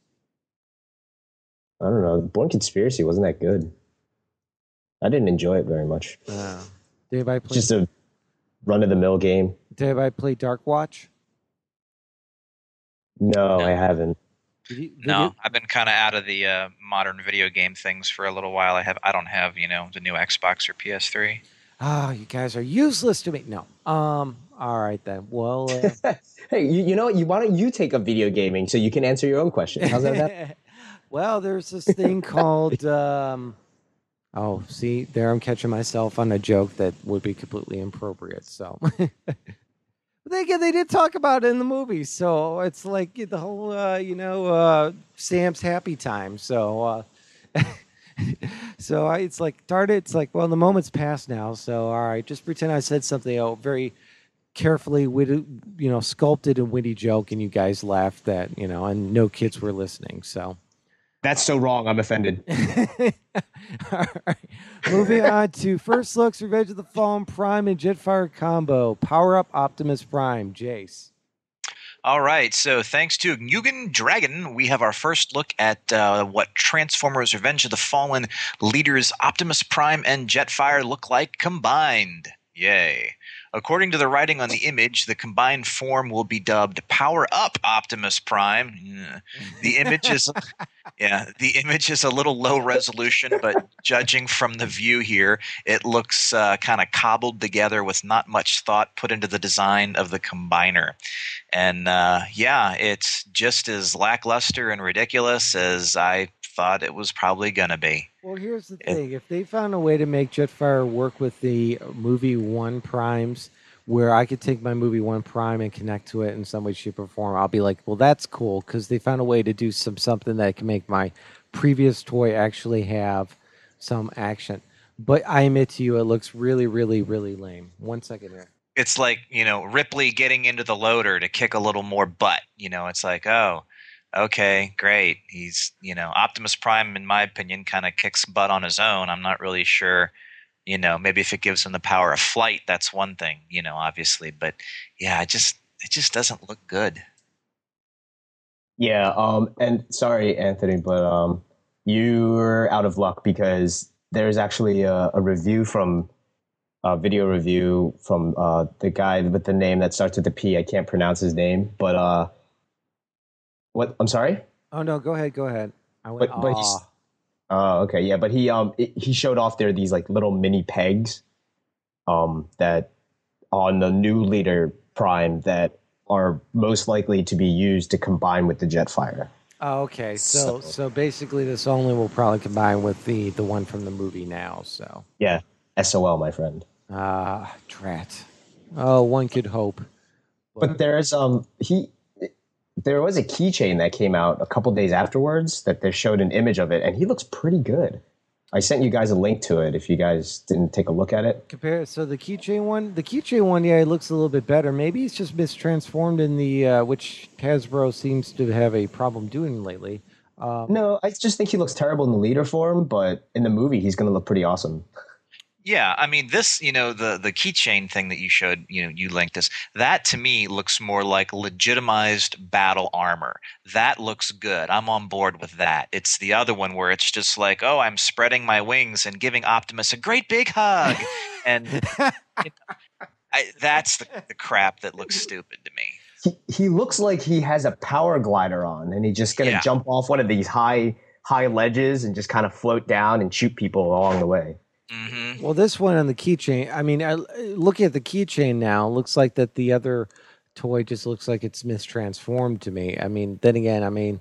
I don't know. Born Conspiracy wasn't that good. I didn't enjoy it very much. Uh, did anybody It's play? just a run of the mill game. Did anybody play Dark Watch? No, No. I haven't. Did you, did No, you- I've been kind of out of the uh, modern video game things for a little while. I have, I don't have, you know, the new Xbox or P S three. Ah, you guys are useless to me. No. Um. All right then. Well. Uh, Hey, you, you know what? You why don't you take up video gaming so you can answer your own question? How's that? that? well, there's this thing called. Um, oh, see, there I'm catching myself on a joke that would be completely inappropriate. So. But they they did talk about it in the movie, so it's like the whole uh, you know uh, Sam's happy time. So uh, so I, it's like darn it, it's like well the moment's passed now. So all right, just pretend I said something oh, very carefully witty, you know sculpted and witty joke, and you guys laughed at you know, and no kids were listening. So That's so wrong. I'm offended. all right. Moving on to First Looks, Revenge of the Fallen, Prime, and Jetfire combo. Power up Optimus Prime. Jace. All right, so thanks to Mugen Dragon, we have our first look at uh, what Transformers Revenge of the Fallen leaders Optimus Prime and Jetfire look like combined. Yay. According to the writing on the image, the combined form will be dubbed Power Up Optimus Prime. Yeah. The image is yeah, the image is a little low resolution, but judging from the view here, it looks uh, kind of cobbled together with not much thought put into the design of the combiner. And uh, yeah, it's just as lackluster and ridiculous as I thought it was probably going to be. Well, here's the thing. If they found a way to make Jetfire work with the movie One Primes, where I could take my movie One Prime and connect to it in some way, shape, or form, I'll be like, well, that's cool, because they found a way to do some something that can make my previous toy actually have some action. But I admit to you, it looks really, really, really lame. One second here. It's like, you know, Ripley getting into the loader to kick a little more butt. You know, it's like, oh, okay, great. He's, you know, Optimus Prime, in my opinion, kind of kicks butt on his own. I'm not really sure, you know, maybe if it gives him the power of flight, that's one thing, you know, obviously. But yeah, it just it just doesn't look good. Yeah, um, and sorry, Anthony, but um, you're out of luck because there's actually a, a review from a video review from uh, the guy with the name that starts with the P. I can't pronounce his name, but uh, what? I'm sorry. Oh, no, go ahead, go ahead. I went, But but he's aw. oh okay, yeah, but he um it, he showed off there these like little mini pegs um that on the new leader Prime that are most likely to be used to combine with the Jetfire. Oh, okay. So, So- so basically, this only will probably combine with the the one from the movie now. So, Yeah, S O L, my friend. ah, drat. Oh, one could hope. But there's um he there was a keychain that came out a couple days afterwards that they showed an image of it, and he looks pretty good. I sent you guys a link to it if you guys didn't take a look at it. Compare so the keychain one, the keychain one, yeah, it looks a little bit better. Maybe it's just mistransformed in the uh, which Hasbro seems to have a problem doing lately. Um, No, I just think he looks terrible in the leader form, but in the movie he's going to look pretty awesome. Yeah, I mean this, you know, the the keychain thing that you showed, you know, you linked us. That to me looks more like legitimized battle armor. That looks good. I'm on board with that. It's the other one where it's just like, oh, I'm spreading my wings and giving Optimus a great big hug, and it, I, that's the, the crap that looks stupid to me. He he looks like he has a power glider on, and he's just going to Yeah. jump off one of these high high ledges and just kind of float down and shoot people along the way. Hmm. well, this one on the keychain. I mean, I, looking at the keychain now, looks like that the other toy just looks like it's mistransformed to me. I mean, then again, I mean,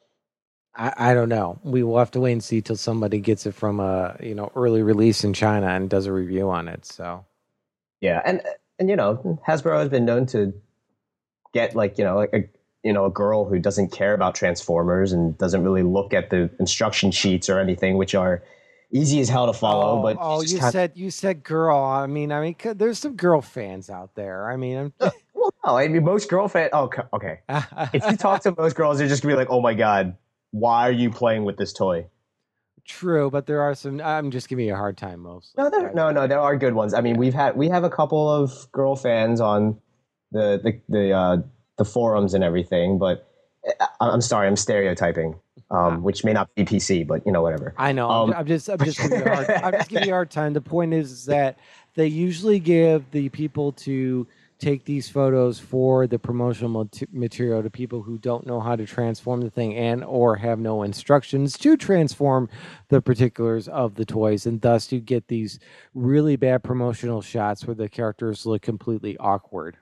I, I don't know. We will have to wait and see till somebody gets it from a you know early release in China and does a review on it. So. Yeah, and and you know, Hasbro has been known to get like you know like a you know a girl who doesn't care about Transformers and doesn't really look at the instruction sheets or anything, which are easy as hell to follow. Oh, but oh, just you kinda- said you said girl. I mean, I mean, 'cause there's some girl fans out there. I mean, I'm, well, no, I mean most girl fan. Oh, co- okay. If you talk to most girls, they're just gonna be like, "Oh my god, why are you playing with this toy?" True, but there are some. I'm just giving you a hard time mostly. No, there, But no, no, there are good ones. I mean, yeah, we've had we have a couple of girl fans on the the the uh, the forums and everything, but I, I'm sorry, I'm stereotyping, I, um, which may not be P C, but you know, whatever. I know. I'm, Um, ju- I'm just. I'm just giving you a hard. I'm just giving you a hard time. The point is, is that they usually give the people to take these photos for the promotional mat- material to people who don't know how to transform the thing and or have no instructions to transform the particulars of the toys, and thus you get these really bad promotional shots where the characters look completely awkward.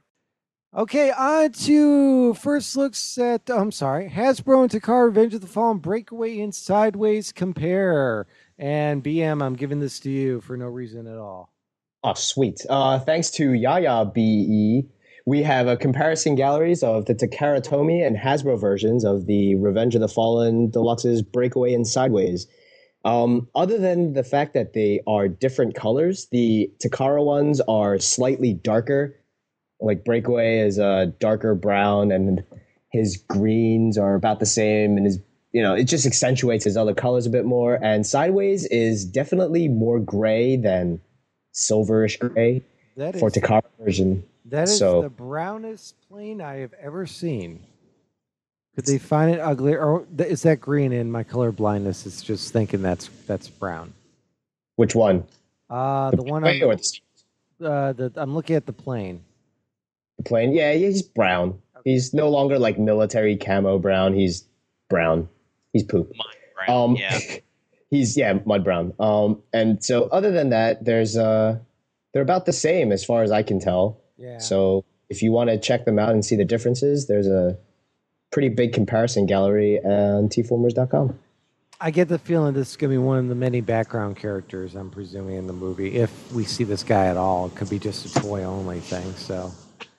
Okay, on to first looks at. I'm sorry, Hasbro and Takara Revenge of the Fallen Breakaway and Sideways compare. And B M, I'm giving this to you for no reason at all. oh, sweet. Uh, thanks to Yaya B E, we have a comparison galleries of the Takara Tomy and Hasbro versions of the Revenge of the Fallen Deluxe's Breakaway and Sideways. Um, other than the fact that they are different colors, the Takara ones are slightly darker. Like Breakaway is a darker brown, and his greens are about the same, and his you know it just accentuates his other colors a bit more. And Sideways is definitely more gray than silverish gray That for is Takara version. that is So the brownest plane I have ever seen. Could they find it ugly, or th- is that green? In my color blindness, it's just thinking that's that's brown. which one? Uh The the one Breakaway or on the, uh the I'm looking at the plane. the plane? Yeah, he's brown. He's no longer like military camo brown. He's brown. He's poop. Mine, brown. Um, Yeah. he's yeah, mud brown. Um, and so other than that, there's uh, they're about the same as far as I can tell. Yeah. So if you want to check them out and see the differences, there's a pretty big comparison gallery on t formers dot com. I get the feeling this is going to be one of the many background characters, I'm presuming, in the movie. If we see this guy at all, it could be just a toy only thing. So,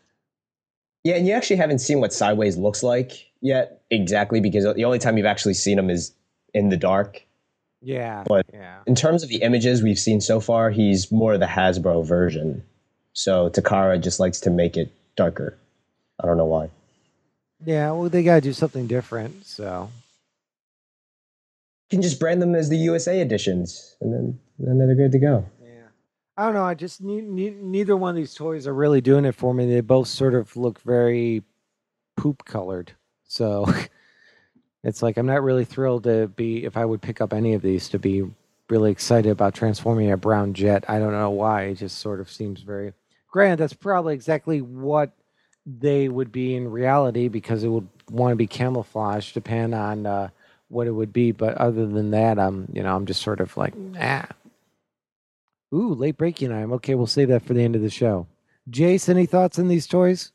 Yeah, and you actually haven't seen what Sideways looks like yet, exactly, because the only time you've actually seen him is in the dark. yeah. But yeah. in terms of the images we've seen so far, he's more the Hasbro version. So Takara just likes to make it darker. I don't know why. Yeah, well, they got to do something different. So, You can just brand them as the U S A editions, and then then they're good to go. yeah. I don't know. I just, ne- ne- neither one of these toys are really doing it for me. They both sort of look very poop colored. So, it's like I'm not really thrilled to be, if I would pick up any of these, to be really excited about transforming a brown jet. I don't know why. It just sort of seems very. Granted, that's probably exactly what they would be in reality because it would want to be camouflaged, depend on uh, what it would be. But other than that, I'm, you know, I'm just sort of like, ah. Ooh, late breaking time. Okay, we'll save that for the end of the show. Jace, any thoughts on these toys?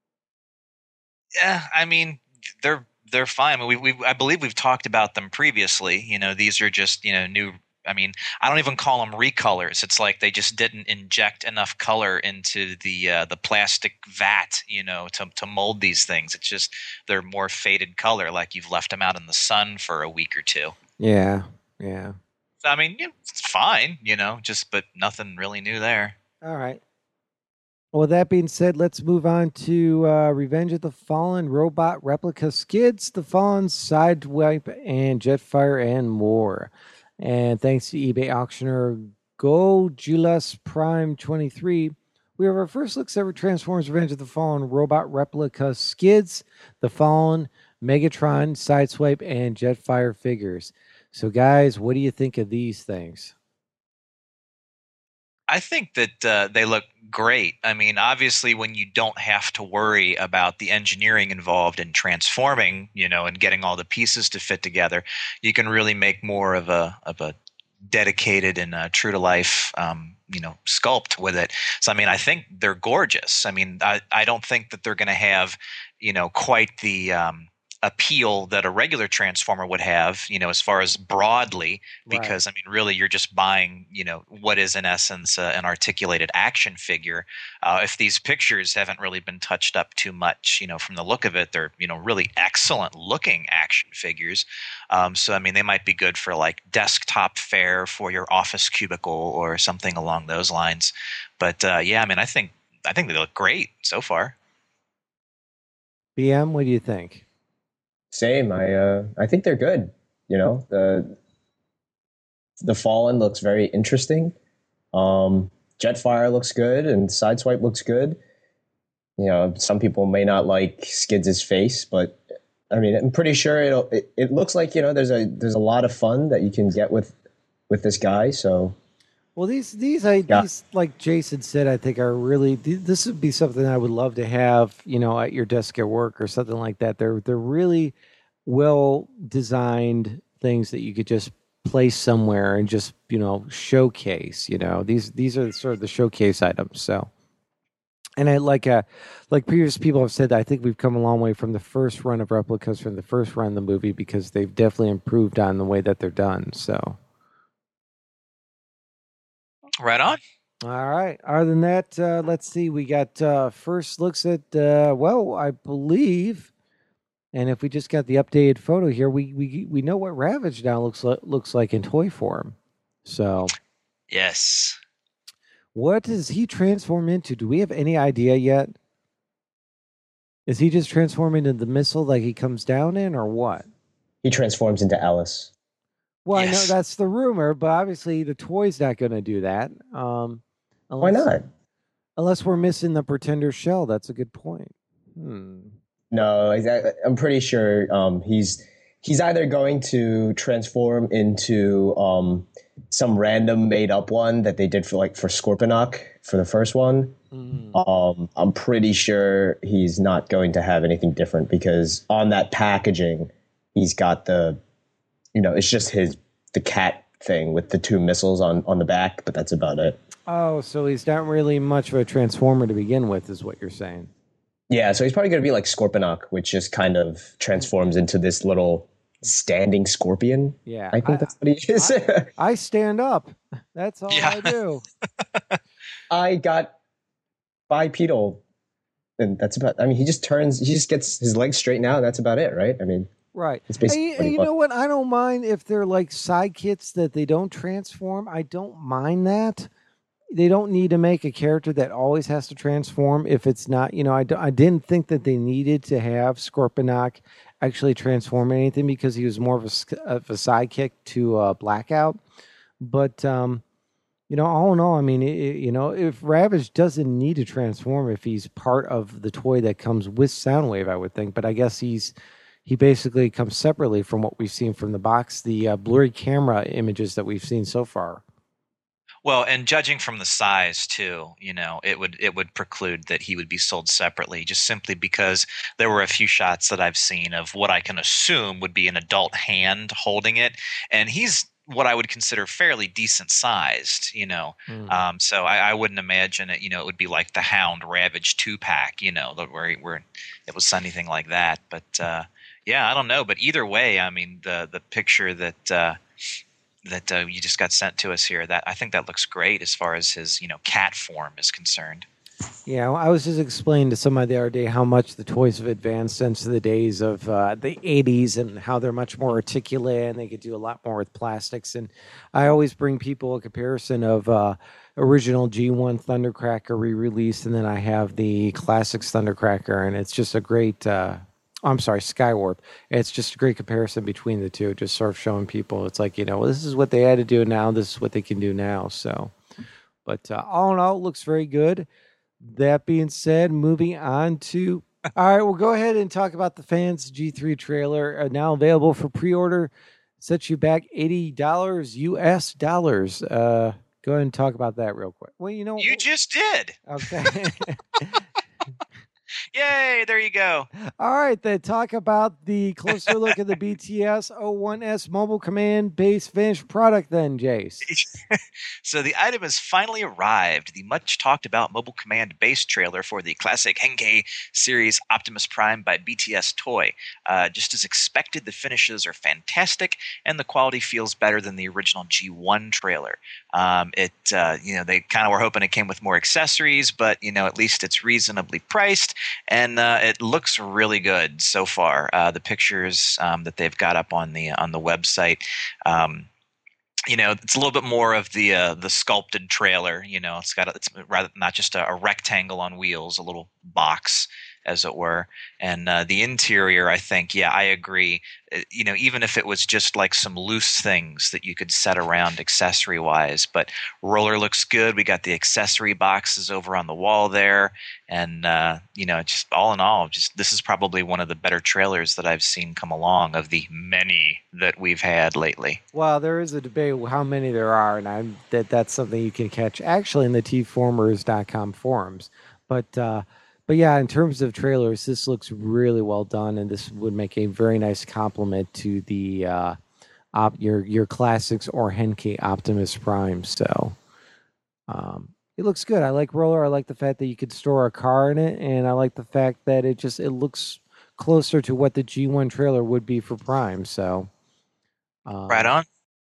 Yeah, I mean, they're they're fine. We we I believe we've talked about them previously. You know, these are just, you know, new. I mean, I don't even call them recolors. It's like they just didn't inject enough color into the uh, the plastic vat, you know, to to mold these things. It's just they're more faded color, like you've left them out in the sun for a week or two. Yeah, yeah. So, I mean, yeah, it's fine, you know, just but nothing really new there. All right. Well, with that being said, let's move on to uh, Revenge of the Fallen, Robot Replica Skids, The Fallen, Sidewipe, and Jetfire, and more. And thanks to eBay auctioneer Gojulus Prime twenty-three, we have our first looks ever Transformers Revenge of the Fallen, Robot Replica Skids, The Fallen, Megatron, Sideswipe, and Jetfire figures. So, guys, what do you think of these things? I think that uh, they look great. I mean, obviously, when you don't have to worry about the engineering involved in transforming, you know, and getting all the pieces to fit together, you can really make more of a of a dedicated and uh, true to life, um, you know, sculpt with it. So, I mean, I think they're gorgeous. I mean, I I don't think that they're going to have, you know, quite the um, appeal that a regular transformer would have, you know, as far as broadly, because Right. I mean, really, you're just buying, you know, what is in essence uh, an articulated action figure. Uh, if these pictures haven't really been touched up too much, you know, from the look of it, they're, you know, really excellent looking action figures. Um, so I mean, they might be good for like desktop fare for your office cubicle or something along those lines. But uh, yeah, I mean, I think I think they look great so far. B M, what do you think? Same. I uh, I think they're good. You know, the the Fallen looks very interesting. Um, Jetfire looks good, and Sideswipe looks good. You know, some people may not like Skids' face, but I mean, I'm pretty sure it'll, it it looks like, you know, there's a there's a lot of fun that you can get with with this guy. So, well, these these I Yeah. these like Jason said, I think are really th- this would be something I would love to have, you know, at your desk at work or something like that. They're they're really well designed things that you could just place somewhere and just, you know, showcase. You know, these these are sort of the showcase items. So. And I like uh like previous people have said, I think we've come a long way from the first run of replicas from the first run of the movie because they've definitely improved on the way that they're done. So Right on. all right. Other than that, uh, let's see. We got uh, first looks at uh, well, I believe, and if we just got the updated photo here, we we we know what Ravage now looks like looks like in toy form. So Yes. what does he transform into? Do we have any idea yet? Is he just transforming into the missile like he comes down in, or what? he transforms into Alice. Well, I know Yes. that's the rumor, but obviously the toy's not going to do that. Um, Why unless, not? Unless we're missing the Pretender shell. That's a good point. Hmm. No, I, I'm pretty sure um, he's he's either going to transform into um, some random made up one that they did for like for Scorponok for the first one. Hmm. Um, I'm pretty sure he's not going to have anything different because on that packaging, he's got the, you know, it's just his the cat thing with the two missiles on on the back, but that's about it. Oh, so he's not really much of a transformer to begin with, is what you're saying. Yeah, so he's probably going to be like Scorponok, which just kind of transforms into this little standing scorpion. Yeah, I think that's what he is. I, I stand up. That's all Yeah. I do. I got bipedal, and that's about. I mean, he just turns. He just gets his legs straightened out. And that's about it, right? I mean, Right. it's basically. And, what he you was. know what? I don't mind if they're like sidekicks that they don't transform. I don't mind that. They don't need to make a character that always has to transform if it's not, you know, I, d- I didn't think that they needed to have Scorponok actually transform anything because he was more of a, sk- of a sidekick to uh, Blackout. But, um, you know, all in all, I mean, it, it- you know, if Ravage doesn't need to transform if he's part of the toy that comes with Soundwave, I would think. But I guess he's he basically comes separately from what we've seen from the box, the uh, blurry camera images that we've seen so far. Well, and judging from the size too, you know, it would it would preclude that he would be sold separately, just simply because there were a few shots that I've seen of what I can assume would be an adult hand holding it, and he's what I would consider fairly decent sized, you know. Mm. Um, so I, I wouldn't imagine it, you know, it would be like the Hound Ravage two pack, you know, the- where where it was anything like that. But uh, yeah, I don't know. But either way, I mean, the the picture that. Uh, that uh, you just got sent to us here, that I think that looks great as far as his, you know, cat form is concerned. Yeah, I was just explaining to somebody the other day how much the toys have advanced since the days of uh, the eighties and how they're much more articulate and they could do a lot more with plastics. And I always bring people a comparison of uh, original G one Thundercracker re-release, and then I have the classics Thundercracker, and it's just a great... Uh, I'm sorry, Skywarp. It's just a great comparison between the two, just sort of showing people it's like, you know, well, this is what they had to do now, this is what they can do now. So, but uh, all in all, it looks very good. That being said, moving on to, all right, we'll go ahead and talk about the Fans G three trailer, uh, now available for pre-order. Sets you back eighty dollars U S dollars. Uh, go ahead and talk about that real quick. Well, you know, You just did. okay. Yay, there you go. All right, then talk about the closer look at the B T S oh one S mobile command based finished product then, Jace. So the item has finally arrived, the much talked about mobile command base trailer for the classic Henkei series Optimus Prime by B T S Toy. Uh, just as expected, the finishes are fantastic and the quality feels better than the original G one trailer. Um, it, uh, you know, they kind of were hoping it came with more accessories, but, you know, at least it's reasonably priced. And uh, it looks really good so far. Uh, the pictures um, that they've got up on the on the website, um, you know, it's a little bit more of the uh, the sculpted trailer. You know, it's got a, it's rather not just a, a rectangle on wheels, a little box, as it were. And uh, the interior, I think, yeah, I agree. Uh, You know, even if it was just like some loose things that you could set around accessory wise, but roller looks good. We got the accessory boxes over on the wall there, and uh, you know, just all in all, just this is probably one of the better trailers that I've seen come along of the many that we've had lately. Well, there is a debate how many there are, and I'm that that's something you can catch actually in the T formers dot com forums. But uh, but yeah, in terms of trailers, this looks really well done, and this would make a very nice complement to the uh, op, your your classics or Henke Optimus Prime. So um, it looks good. I like Roller. I like the fact that you could store a car in it, and I like the fact that it just it looks closer to what the G one trailer would be for Prime. So. Um, Right on.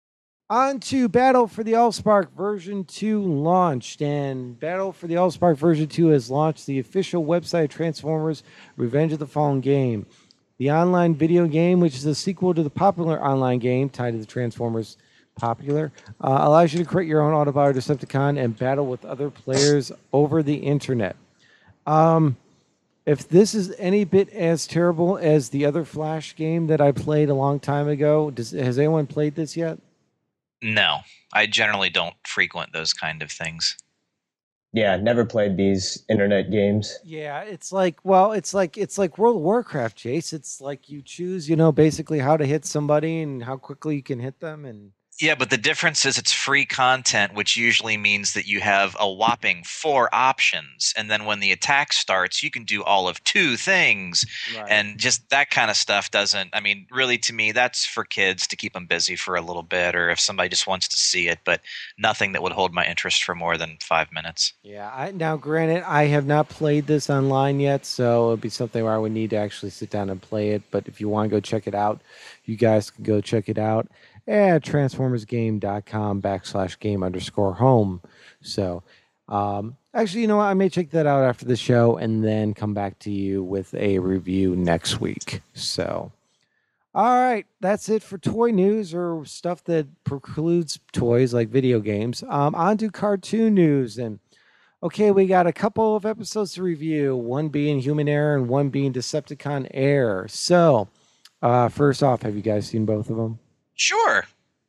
On to Battle for the Allspark version two launched, and Battle for the Allspark version two has launched the official website of Transformers Revenge of the Fallen game. The online video game, which is a sequel to the popular online game tied to the Transformers popular, uh, allows you to create your own Autobot Decepticon and battle with other players over the internet. Um, if this is any bit as terrible as the other Flash game that I played a long time ago, does, has anyone played this yet? No, I generally don't frequent those kind of things. Yeah, never played these internet games. Yeah, it's like, well, it's like it's like World of Warcraft, Chase. It's like you choose, you know, basically how to hit somebody and how quickly you can hit them, and Yeah, but the difference is it's free content, which usually means that you have a whopping four options. And then when the attack starts, you can do all of two things. right. And just that kind of stuff doesn't, I mean, really to me, that's for kids to keep them busy for a little bit, or if somebody just wants to see it, but nothing that would hold my interest for more than five minutes. Yeah, I, now granted, I have not played this online yet, so it'd be something where I would need to actually sit down and play it. But if you want to go check it out, you guys can go check it out at transformersgame.com backslash game underscore home. So, um, actually, you know what? I may check that out after the show and then come back to you with a review next week. So, all right, that's it for toy news or stuff that precludes toys like video games. Um, on to cartoon news. And okay, we got a couple of episodes to review, one being Human Air and one being Decepticon Air. So, uh, first off, have you guys seen both of them? Sure.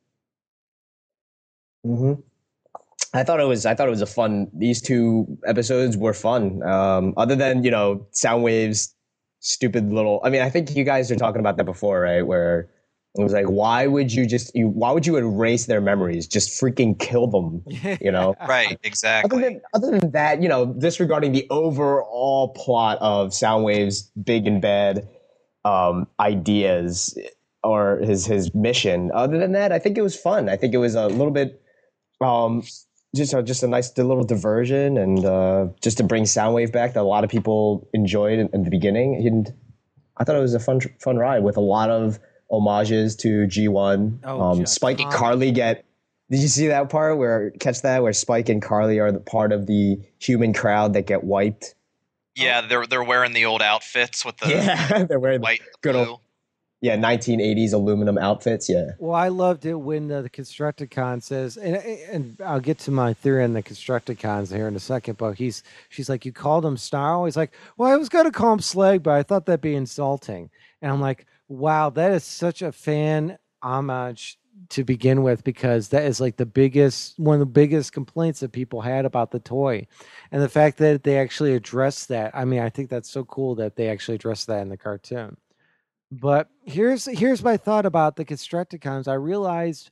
hmm I thought it was. I thought it was a fun. These two episodes were fun. Um, other than you know Soundwave's stupid little. I mean, I think you guys are talking about that before, right? Where it was like, why would you just? You, why would you erase their memories? Just freaking kill them. You know. Right, exactly. Other than, other than that, you know, disregarding the overall plot of Soundwave's big and bad um, ideas or his his mission. Other than that, I think it was fun. I think it was a little bit, um, just a, just a nice little diversion, and uh, just to bring Soundwave back that a lot of people enjoyed in, in the beginning. And I thought it was a fun fun ride with a lot of homages to G one. Oh, um, just Spike and on. Carly get. Did you see that part where catch that where Spike and Carly are the part of the human crowd that get wiped? Yeah, they're they're wearing the old outfits with the Yeah, they're wearing white, good blue. old yeah nineteen eighties aluminum outfits. Yeah, Well, I loved it when the, the Constructicon says, and and I'll get to my theory on the Constructicons here in a second. But he's she's like, you called him Snarl. He's like, well, I was gonna call him Slag, but I thought that'd be insulting. And I'm like, wow, that is such a fan homage to begin with, because that is like the biggest one of the biggest complaints that people had about the toy, and the fact that they actually addressed that. I mean, I think that's so cool that they actually addressed that in the cartoon. But here's here's my thought about the Constructicons. I realized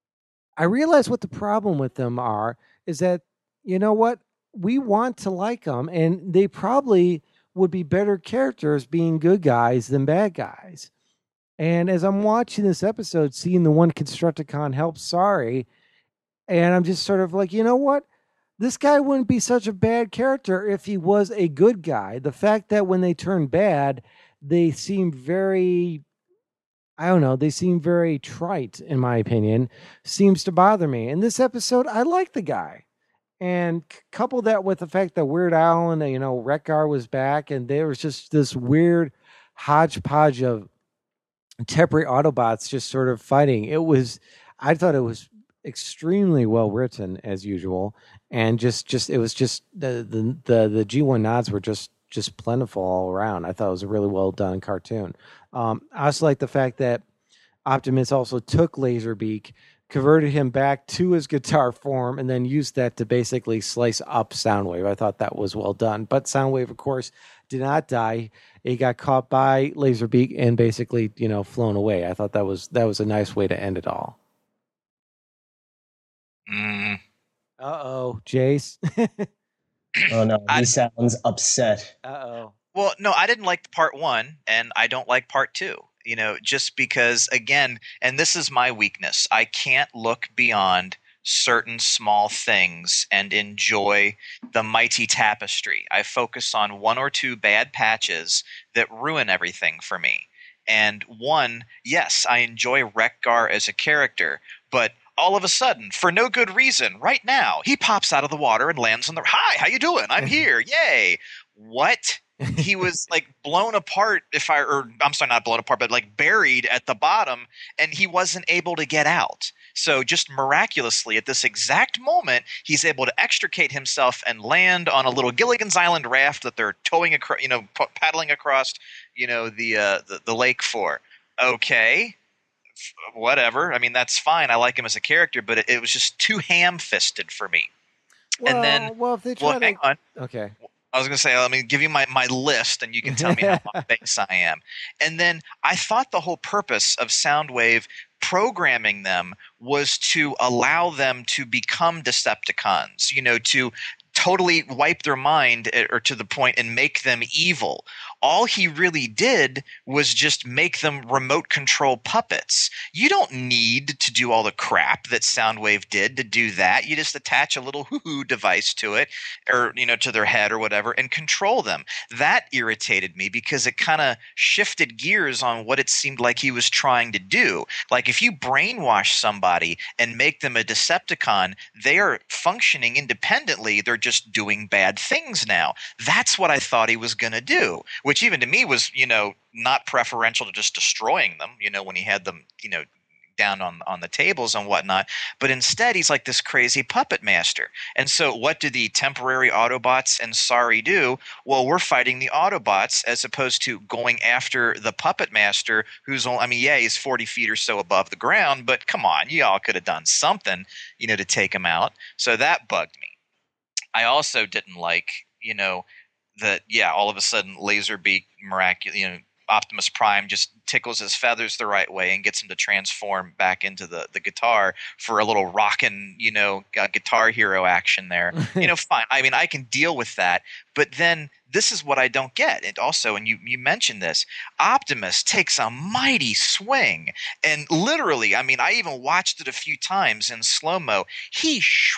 I realized what the problem with them are is that, you know what, we want to like them, and they probably would be better characters being good guys than bad guys. And as I'm watching this episode, seeing the one Constructicon help Sorry, and I'm just sort of like, you know what? This guy wouldn't be such a bad character if he was a good guy. The fact that when they turn bad, they seem very, I don't know, they seem very trite, in my opinion, seems to bother me. In this episode, I like the guy. And c- couple that with the fact that Weird Al and, you know, Wreck-Gar was back, and there was just this weird hodgepodge of temporary Autobots just sort of fighting. It was, I thought it was extremely well written as usual, and just, just it was just the the the, the G one nods were just just plentiful all around. I thought it was a really well done cartoon. Um, I also like the fact that Optimus also took Laserbeak, converted him back to his guitar form, and then used that to basically slice up Soundwave. I thought that was well done. But Soundwave, of course, did not die. He got caught by Laserbeak and basically, you know, flown away. I thought that was that was a nice way to end it all. Mm. Uh-oh, Jace. Oh no, I- he sounds upset. Uh-oh. Well, no, I didn't like part one, and I don't like part two. You know, just because, again, and this is my weakness. I can't look beyond certain small things and enjoy the mighty tapestry. I focus on one or two bad patches that ruin everything for me. And one, yes, I enjoy Wreck-Gar as a character, but all of a sudden, for no good reason, right now, he pops out of the water and lands on the. Hi, how you doing? I'm here. Yay! What? He was like blown apart. If I, or I'm sorry, not blown apart, but like buried at the bottom, and he wasn't able to get out. So just miraculously, at this exact moment, he's able to extricate himself and land on a little Gilligan's Island raft that they're towing across, you know, p- paddling across, you know, the uh, the, the lake for. Okay. Whatever. I mean, that's fine. I like him as a character, but it, it was just too ham-fisted for me. Well, and then, well, if they try well, to... hang on. Okay. I was going to say, let me give you my, my list, and you can tell me how off base I am. And then I thought the whole purpose of Soundwave programming them was to allow them to become Decepticons, you know, to totally wipe their mind or to the point and make them evil. All he really did was just make them remote control puppets. You don't need to do all the crap that Soundwave did to do that. You just attach a little hoo-hoo device to it, or, you know, to their head or whatever, and control them. That irritated me because it kind of shifted gears on what it seemed like he was trying to do. Like, if you brainwash somebody and make them a Decepticon, they are functioning independently. They're just doing bad things now. That's what I thought he was going to do, which even to me was, you know, not preferential to just destroying them, you know, when he had them, you know, down on on the tables and whatnot. But instead, he's like this crazy puppet master. And so what do the temporary Autobots and Sorry do? Well, we're fighting the Autobots as opposed to going after the puppet master who's only, I mean, yeah, he's forty feet or so above the ground, but come on, y'all could have done something, you know, to take him out. So that bugged me. I also didn't like, you know, that, yeah, all of a sudden Laserbeak, miraculous, you know, Optimus Prime just tickles his feathers the right way and gets him to transform back into the, the guitar for a little rockin', you know, uh, Guitar Hero action there. You know, fine. I mean, I can deal with that. But then this is what I don't get. And also, and you, you mentioned this, Optimus takes a mighty swing. And literally, I mean, I even watched it a few times in slow-mo. He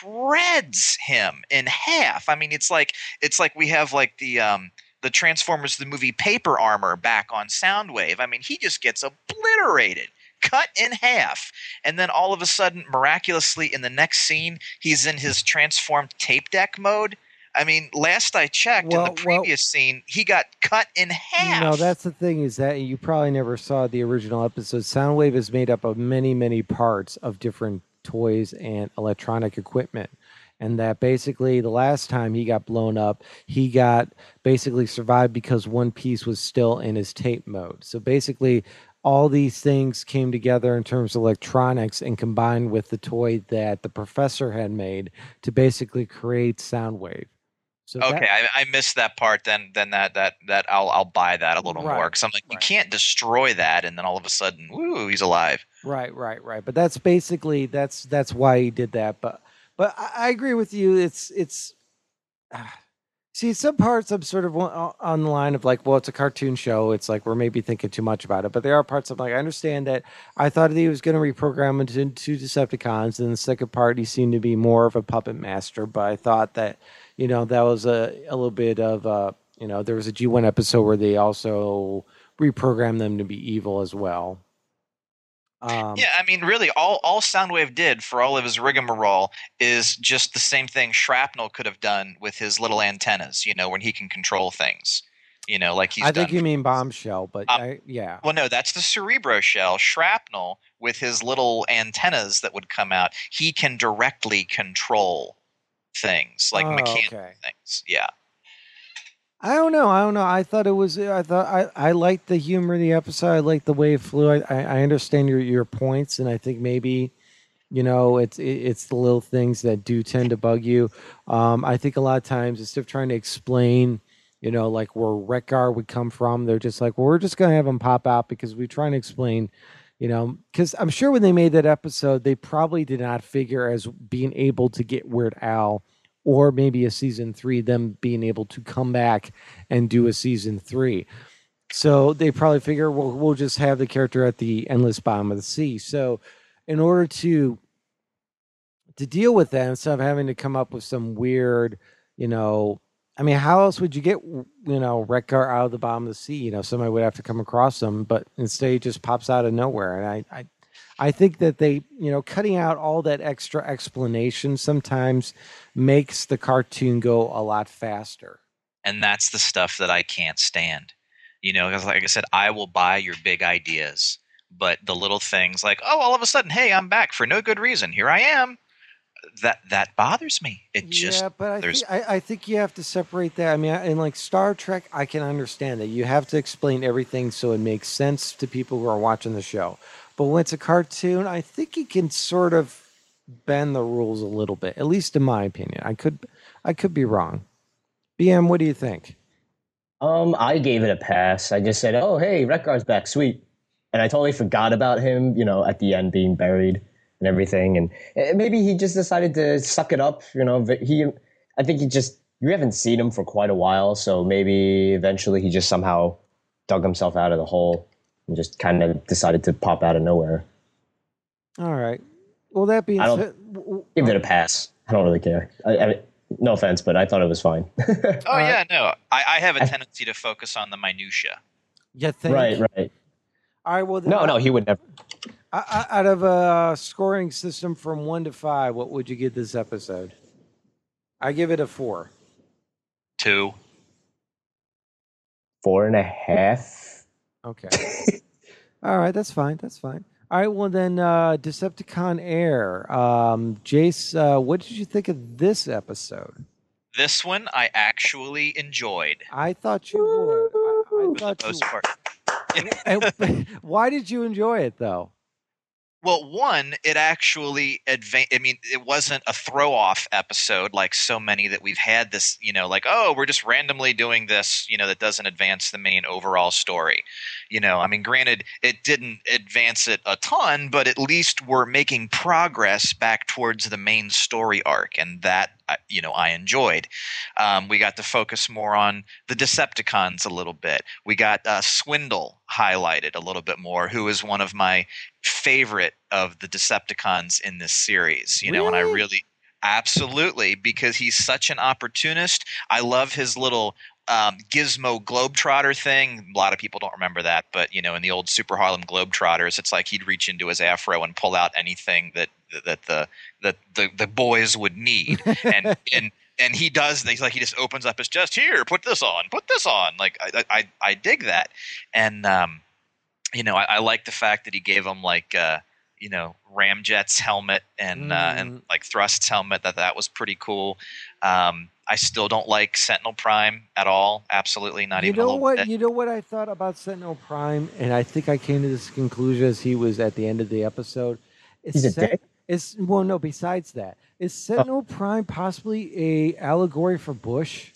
shreds him in half. I mean, it's like it's like we have like the um, – the Transformers the movie Paper Armor back on Soundwave. I mean, he just gets obliterated, cut in half. And then all of a sudden, miraculously, in the next scene, he's in his transformed tape deck mode. I mean, last I checked, well, in the previous well, scene, he got cut in half. No, that's the thing, is that you probably never saw the original episode. Soundwave is made up of many, many parts of different toys and electronic equipment. And that basically the last time he got blown up, he got basically survived because one piece was still in his tape mode. So basically all these things came together in terms of electronics and combined with the toy that the professor had made to basically create Soundwave. So okay, that, I, I missed that part. Then, then that that that I'll I'll buy that a little right, more because I'm like, you right. can't destroy that, and then all of a sudden, woo, he's alive. Right, right, right. But that's basically that's that's why he did that. But but I, I agree with you. It's it's. Uh, See, some parts I'm sort of on on the line of like, well, it's a cartoon show. It's like we're maybe thinking too much about it. But there are parts I'm like, I understand that. I thought that he was going to reprogram into, into Decepticons. And the second part, he seemed to be more of a puppet master. But I thought that, you know, that was a, a little bit of, uh, you know, there was a G one episode where they also reprogrammed them to be evil as well. Um, yeah, I mean, really, all, all Soundwave did for all of his rigmarole is just the same thing Shrapnel could have done with his little antennas, you know, when he can control things, you know, like he's I done think you mean Bombshell, but um, I, yeah. Well, no, that's the Cerebro shell. Shrapnel, with his little antennas that would come out, he can directly control things, like oh, mechanical okay. things. Yeah. I don't know. I don't know. I thought it was. I thought I, I liked the humor of the episode. I liked the way it flew. I, I I understand your your points, and I think maybe you know it's it, it's the little things that do tend to bug you. Um, I think a lot of times instead of trying to explain, you know, like where Rekgar would come from, they're just like, well, we're just gonna have him pop out because we're trying to explain. You know, because I'm sure when they made that episode, they probably did not figure as being able to get Weird Al or maybe a season three, them being able to come back and do a season three. So they probably figure we'll we'll just have the character at the endless bottom of the sea. So in order to to deal with that, instead of having to come up with some weird, you know, I mean, how else would you get you know Rekgar out of the bottom of the sea? You know, somebody would have to come across them, but instead he just pops out of nowhere. And I, I I think that they, you know, cutting out all that extra explanation sometimes makes the cartoon go a lot faster. And that's the stuff that I can't stand. You know, because like I said, I will buy your big ideas, but the little things like, oh, all of a sudden, hey, I'm back for no good reason. Here I am. That that bothers me. It just Yeah, but I there's think I, I think you have to separate that. I mean, in like Star Trek, I can understand that you have to explain everything so it makes sense to people who are watching the show. But when it's a cartoon, I think you can sort of bend the rules a little bit, at least in my opinion. I could I could be wrong. B M, what do you think? Um, I gave it a pass. I just said, "Oh, hey, Rekgar's back, sweet," and I totally forgot about him. You know, at the end being buried and everything, and eh, maybe he just decided to suck it up. You know, he, I think he just you haven't seen him for quite a while, so maybe eventually he just somehow dug himself out of the hole and just kind of decided to pop out of nowhere. All right. Well, that being I don't said, give it a pass. I don't really care. I, I, no offense, but I thought it was fine. oh uh, yeah, no. I, I have a tendency to focus on the minutia. you think? Right, right. All right. Well, then No, I- no, he would never. I, I, out of a scoring system from one to five, what would you give this episode? I give it a four. Two. Four and a half. Okay. All right, that's fine. That's fine. All right, well then, uh, Decepticon Air. Um, Jace, uh, what did you think of this episode? This one I actually enjoyed. I thought you would. I, I For the thought most you. part. And why did you enjoy it though? Well, one, it actually advan- I mean, it wasn't a throw-off episode like so many that we've had. This, you know, like, oh, we're just randomly doing this, you know, that doesn't advance the main overall story. You know, I mean, granted, it didn't advance it a ton, but at least we're making progress back towards the main story arc, and that, I- you know, I enjoyed. Um, we got to focus more on the Decepticons a little bit. We got uh, Swindle highlighted a little bit more, who is one of my favorite of the Decepticons in this series, you know, and I Really? really absolutely, because he's such an opportunist. I love his little um, Gizmo Globetrotter thing. A lot of people don't remember that, but you know, in the old Super Harlem Globetrotters, it's like he'd reach into his afro and pull out anything that that the that the, the boys would need, and and and he does. He's like he just opens up his chest. Here, put this on. Put this on. Like I I, I dig that, and um, you know, I, I like the fact that he gave him like, uh, you know, Ramjet's helmet and uh, Mm. and like Thrust's helmet. That that was pretty cool. Um, I still don't like Sentinel Prime at all. Absolutely not You even a know little what? bit. You know what I thought about Sentinel Prime, and I think I came to this conclusion as he was at the end of the episode. Is He's a Sen- dick? Is well, no. Besides that, is Sentinel Prime possibly a allegory for Bush?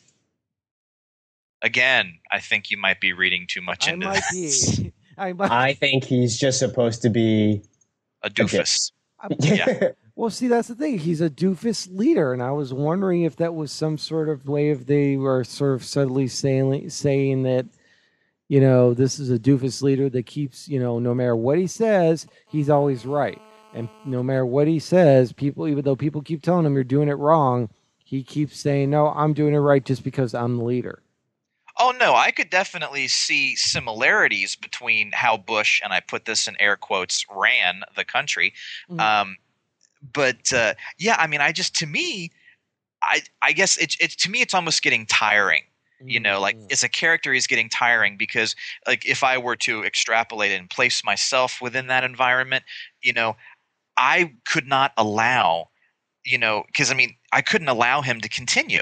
Again, I think you might be reading too much I into might this. be. I might. I think he's just supposed to be. A doofus. Yeah. Well, see, that's the thing. He's a doofus leader, and I was wondering if that was some sort of way of they were sort of subtly saying saying that, you know, this is a doofus leader that keeps, you know, no matter what he says, he's always right, and no matter what he says, people, even though people keep telling him you're doing it wrong, he keeps saying, no, I'm doing it right just because I'm the leader. Oh no, I could definitely see similarities between how Bush, and I put this in air quotes, ran the country. Mhm. Um, but uh, yeah, I mean, I just to me, I I guess it's it's to me it's almost getting tiring. You know, like Mhm. as a character, he's getting tiring because, like, if I were to extrapolate and place myself within that environment, you know, I could not allow, you know, because I mean, I couldn't allow him to continue.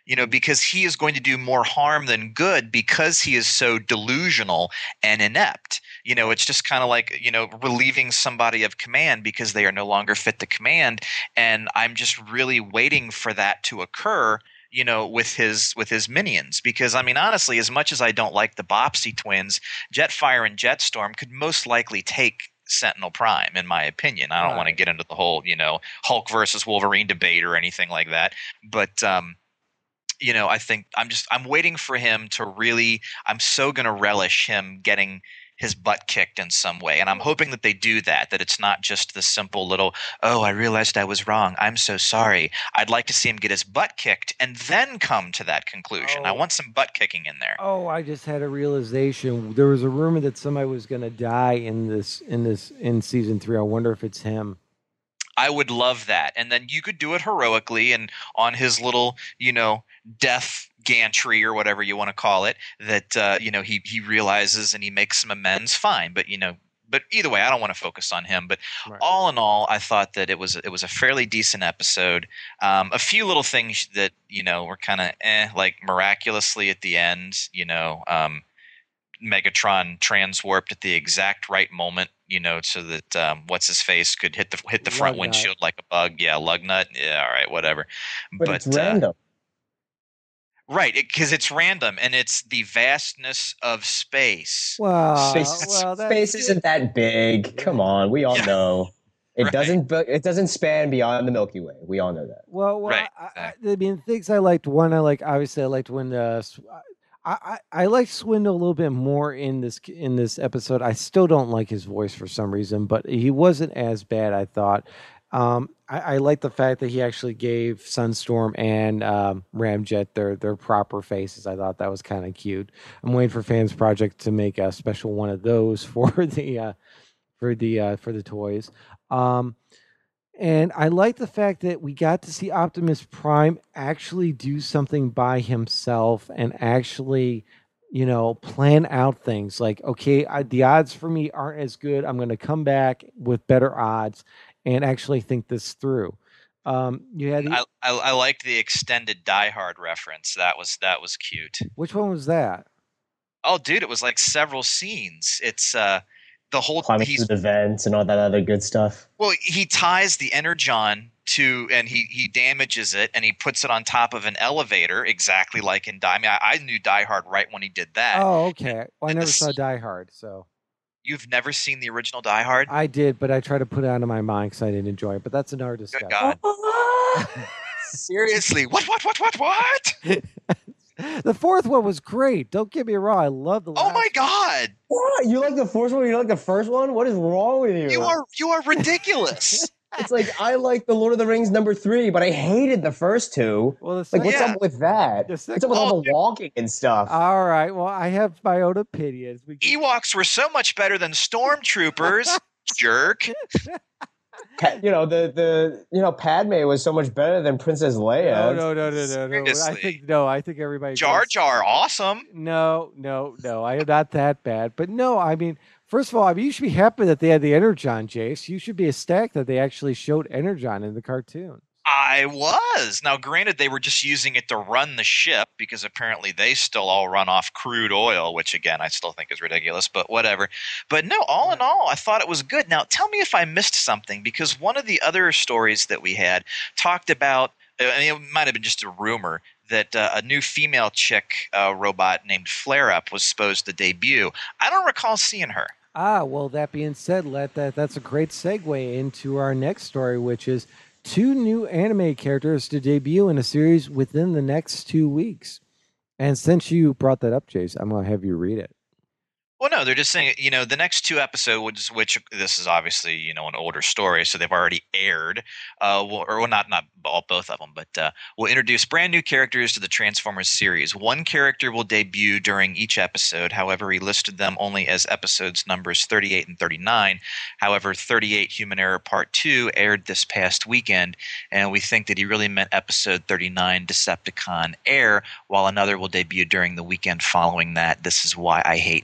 you know, because he is going to do more harm than good because he is so delusional and inept. You know, it's just kind of like, you know, relieving somebody of command because they are no longer fit to command. And I'm just really waiting for that to occur, you know, with his with his minions. Because, I mean, honestly, as much as I don't like the Bopsy twins, Jetfire and Jetstorm could most likely take Sentinel Prime, in my opinion. I don't Right. want to get into the whole, you know, Hulk versus Wolverine debate or anything like that. But, um, you know, I think I'm just I'm waiting for him to really – I'm so going to relish him getting his butt kicked in some way. And I'm hoping that they do that, that it's not just the simple little, oh, I realized I was wrong. I'm so sorry. I'd like to see him get his butt kicked and then come to that conclusion. I Oh. want some butt kicking in there. Oh, I just had a realization. There was a rumor that somebody was going to die in this in this in season three. I wonder if it's him. I would love that. And then you could do it heroically and on his little, you know, death gantry or whatever you want to call it, that, uh, you know, he, he realizes and he makes some amends. Fine. But, you know, but either way, I don't want to focus on him. But Right. all in all, I thought that it was it was a fairly decent episode. Um, a few little things that, you know, were kind of eh, like miraculously at the end, you know, um, Megatron transwarped at the exact right moment, you know, so that um, what's his face could hit the hit the front Lugnut. windshield like a bug. Yeah, Lugnut. Yeah, all right, whatever. But, it's uh, random. right? Because it's random and it's the vastness of space. Well, Space, well, that's space isn't that big. Come on, we all Yeah. know. It Right. doesn't. bu- It doesn't span beyond the Milky Way. We all know that. Well, well, Right, I, I, I mean, things I liked. One, I like. Obviously, I liked when uh, Sw- I, I, I liked Swindle a little bit more in this in this episode. I still don't like his voice for some reason, but he wasn't as bad. I thought. Um, I, I like the fact that he actually gave Sunstorm and um, Ramjet their their proper faces. I thought that was kind of cute. I'm waiting for Fans Project to make a special one of those for the uh, for the uh, for the toys. Um, and I like the fact that we got to see Optimus Prime actually do something by himself and actually, you know, plan out things like, okay, I, the odds for me aren't as good. I'm going to come back with better odds and actually think this through. Um, you had the, I, I I liked the extended Die Hard reference. That was that was cute. which one was that? Oh, dude, it was like several scenes. It's uh the whole Climbing he's through the vents and all that other good stuff. well, he ties the Energon to, and he he damages it, and he puts it on top of an elevator, exactly like in Die. I mean, I, I knew Die Hard right when he did that. Oh, okay. Well, I and never the saw scene- Die Hard, so You've never seen the original Die Hard? I did, but I tried to put it out of my mind because I didn't enjoy it. But that's another Good discussion. God. Seriously, what, what, what, what, what? The fourth one was great. Don't get me wrong. I love the. Oh last my God! What? You like the first one? You like the first one? What is wrong with you? You are you are ridiculous. It's like I like the Lord of the Rings number three, but I hated the first two. Well, the Like, second, what's Yeah. up with that? The What's second- up with all Oh, the walking and stuff? all right. Well, I have my own opinions. We can- Ewoks were so much better than stormtroopers. Jerk. Pa- you know the the you know Padme was so much better than Princess Leia. no, no, no, no, no, no. I Seriously. think no. I think everybody. Jar agrees. Jar, awesome. No, no, no. I am not that bad. But no, I mean, first of all, I mean, you should be happy that they had the Energon, Jace. You should be ecstatic that they actually showed Energon in the cartoon. I was. Now, granted, they were just using it to run the ship because apparently they still all run off crude oil, which, again, I still think is ridiculous, but whatever. But no, all in all, I thought it was good. Now, tell me if I missed something, because one of the other stories that we had talked about, I mean, it might have been just a rumor, that uh, a new female chick uh, robot named Flare Up was supposed to debut. I don't recall seeing her. Ah, well, that being said, let that that's a great segue into our next story, which is two new anime characters to debut in a series within the next two weeks. And since you brought that up, Jace, I'm going to have you read it. Well, no, they're just saying, you know, the next two episodes, which this is obviously, you know, an older story, so they've already aired, uh, will, or well, not not all, both of them, but uh, will introduce brand new characters to the Transformers series. One character will debut during each episode. However, he listed them only as episodes numbers thirty-eight and thirty-nine. However, thirty-eight Human Error Part two aired this past weekend, and we think that he really meant episode thirty-nine, Decepticon Air, while another will debut during the weekend following that. This is Why I Hate Machines.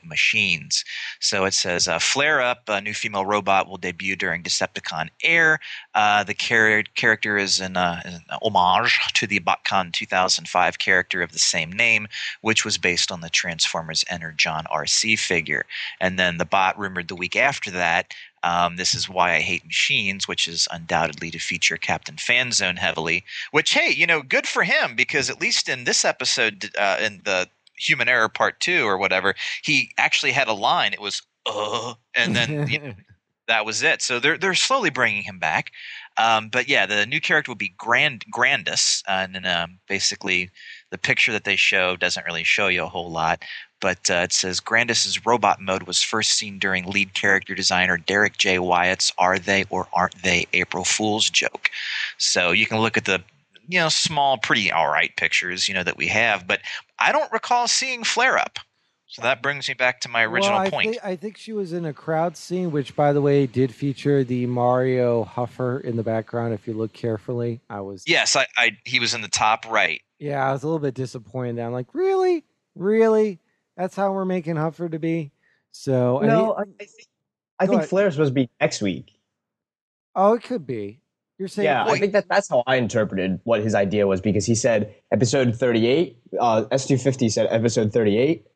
Machines. So it says, uh, Flare Up, a new female robot, will debut during Decepticon Air. Uh, the char- character is an, uh, an homage to the BotCon two thousand five character of the same name, which was based on the Transformers Energon R C figure. And then the bot rumored the week after that, Um, This Is Why I Hate Machines, which is undoubtedly to feature Captain Fanzone heavily. Which, hey, you know, good for him, because at least in this episode, uh, in the Human Error Part Two or whatever, he actually had a line. It was "uh," and then you know, that was it. So they're they're slowly bringing him back. Um, but yeah, the new character will be Grand Grandis, uh, and um, basically the picture that they show doesn't really show you a whole lot. But uh, it says Grandis's robot mode was first seen during lead character designer Derek J. Wyatt's "Are They or Aren't They April Fool's Joke?" So you can look at the you know small, pretty all right pictures you know that we have, but I don't recall seeing Flare Up. So that brings me back to my original well, I point. Think, I think she was in a crowd scene, which, by the way, did feature the Mario Huffer in the background. If you look carefully, I was Yes, I, I he was in the top right. yeah, I was a little bit disappointed. I'm like, really, really, that's how we're making Huffer to be. So and No, he- I, I think I Go think ahead. Flair's supposed to be next week. oh, it could be. You're saying Yeah, I Wait. think that that's how I interpreted what his idea was, because he said episode thirty-eight. Uh, S two fifty said episode thirty-eight.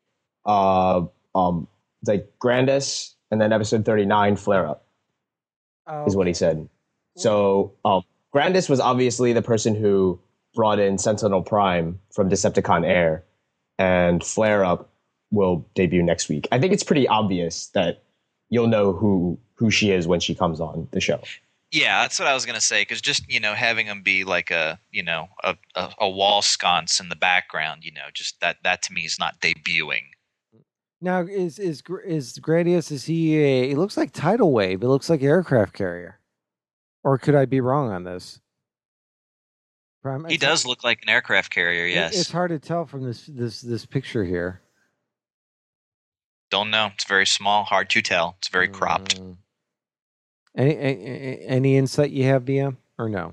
Uh, um, like Grandis, and then episode thirty-nine, Flare Up, oh, is what he said. So, um, Grandis was obviously the person who brought in Sentinel Prime from Decepticon Air, and Flare Up will debut next week. I think it's pretty obvious that you'll know who who she is when she comes on the show. Yeah, that's what I was gonna say. Because just you know having him be like a you know a, a a wall sconce in the background, you know, just that that to me is not debuting. Now is is Gr- is Gradius? Is he a? He looks like Tidal Wave. It looks like aircraft carrier. Or could I be wrong on this? Prime, He it's does hard- look like an aircraft carrier. it- Yes. It's hard to tell from this this this picture here. Don't know. It's very small, hard to tell. It's very cropped. Mm. Any, any any insight you have, B M, or no?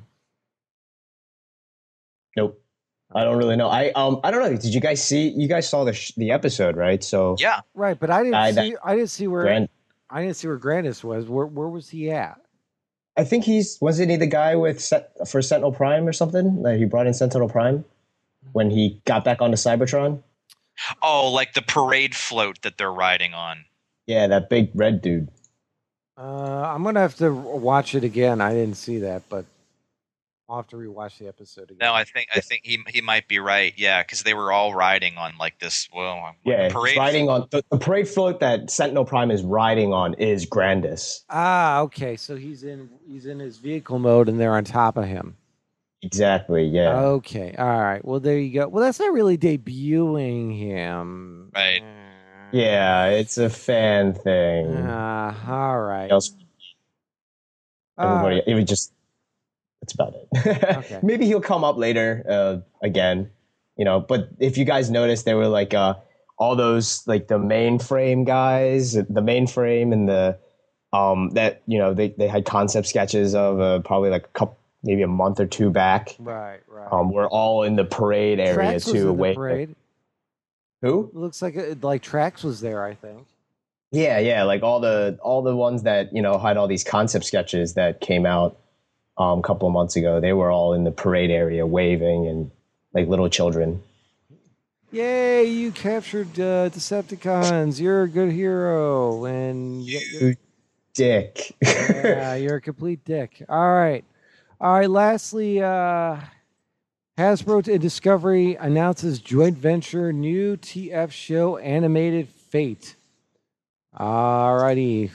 Nope. I don't really know. I um I don't know. Did you guys see? You guys saw the sh- the episode, right? So Yeah. Right, but I didn't I- see. I didn't see where. Grand, I didn't see where Grandis was. Where where was he at? I think he's wasn't he the guy with Set, for Sentinel Prime or something? Like he brought in Sentinel Prime when he got back onto Cybertron. Oh, like the parade float that they're riding on. Yeah, that big red dude. Uh, I'm gonna have to watch it again. I didn't see that, but I'll have to rewatch the episode again. No, I think I think he he might be right. Yeah, because they were all riding on like this. Well, Yeah, the he's parade. riding on the, the parade float that Sentinel Prime is riding on is Grandis. Ah, okay. So he's in he's in his vehicle mode, and they're on top of him. Exactly. Yeah. Okay. All right. Well, there you go. Well, that's not really debuting him. Right. Yeah, it's a fan thing. Uh, all right. Else, everybody, Uh, it was just. That's about it. Okay. Maybe he'll come up later uh, again, you know. But if you guys noticed, there were like uh, all those like the mainframe guys, the mainframe and the um that you know they, they had concept sketches of uh, probably like a couple, maybe a month or two back. right. Right. Um, we're all in the parade area Trax was too. in the Wait, parade. who? Looks like it, like Trax was there. I think. Yeah, yeah, like all the all the ones that you know had all these concept sketches that came out um, a couple of months ago. They were all in the parade area waving and like little children. Yay! You captured uh, Decepticons. You're a good hero, and y- You dick. yeah, you're a complete dick. All right, all right. Lastly, uh, Hasbro and Discovery announces joint venture new T F show animated Fate. All righty,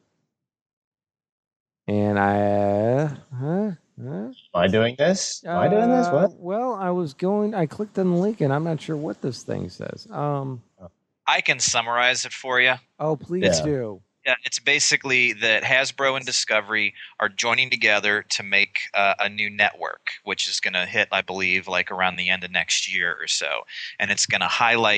and I, uh, huh, huh? Am I doing this? Am I doing this? Uh, What? Well, I was going. I clicked on the link, and I'm not sure what this thing says. Um. I can summarize it for you. Oh, please Yeah. do. Yeah, it's basically that Hasbro and Discovery are joining together to make uh, a new network, which is going to hit, I believe, like around the end of next year or so. And it's going to highlight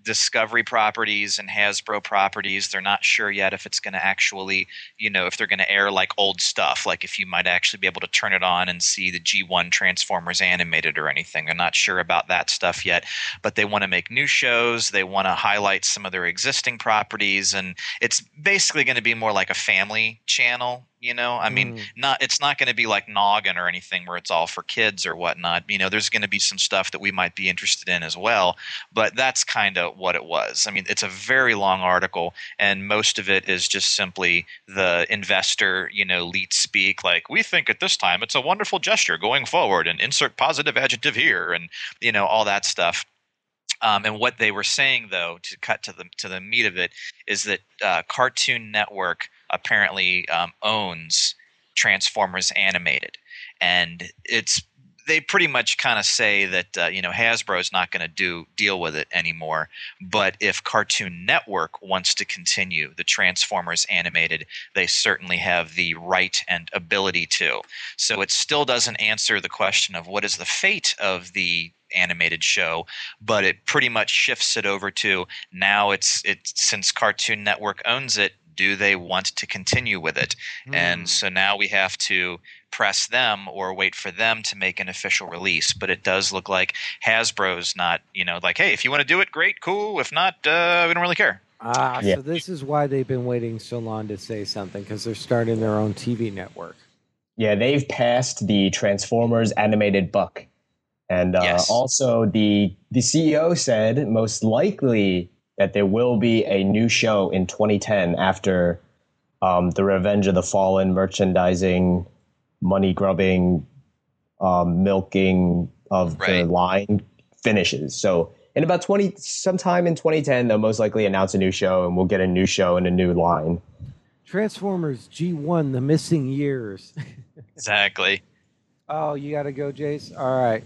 Discovery properties and Hasbro properties. They're not sure yet if it's going to actually, you know, if they're going to air like old stuff, like if you might actually be able to turn it on and see the G one Transformers animated or anything. They're not sure about that stuff yet, but they want to make new shows. They want to highlight some of their existing properties, and it's basically going to be more like a family channel. You know, I mean, Mm. not it's not going to be like Noggin or anything where it's all for kids or whatnot. You know, there's going to be some stuff that we might be interested in as well, but that's kind of what it was. I mean, it's a very long article, and most of it is just simply the investor, you know, leet speak, like, we think at this time it's a wonderful gesture going forward, and insert positive adjective here, and, you know, all that stuff. Um, and what they were saying, though, to cut to the to the meat of it, is that uh, Cartoon Network apparently um, owns Transformers Animated, and it's they pretty much kind of say that uh, you know Hasbro is not going to do deal with it anymore. But if Cartoon Network wants to continue the Transformers Animated, they certainly have the right and ability to. So it still doesn't answer the question of what is the fate of the animated show, but it pretty much shifts it over to now it's it's since Cartoon Network owns it, do they want to continue with it? Mm. And so now we have to press them or wait for them to make an official release. But it does look like Hasbro's not, you know, like, hey, if you want to do it, great, cool. If not, uh, we don't really care. Ah, Yeah. so this is why they've been waiting so long to say something, because they're starting their own T V network. Yeah, they've passed the Transformers animated buck. And uh, Yes. also the the C E O said most likely that there will be a new show in twenty ten after um, the Revenge of the Fallen merchandising, money grubbing, um, milking of Right. the line finishes. So in about twenty, sometime in twenty ten, they'll most likely announce a new show, and we'll get a new show and a new line. Transformers G one, The Missing Years. Exactly. Oh, you got to go, Jace? All right.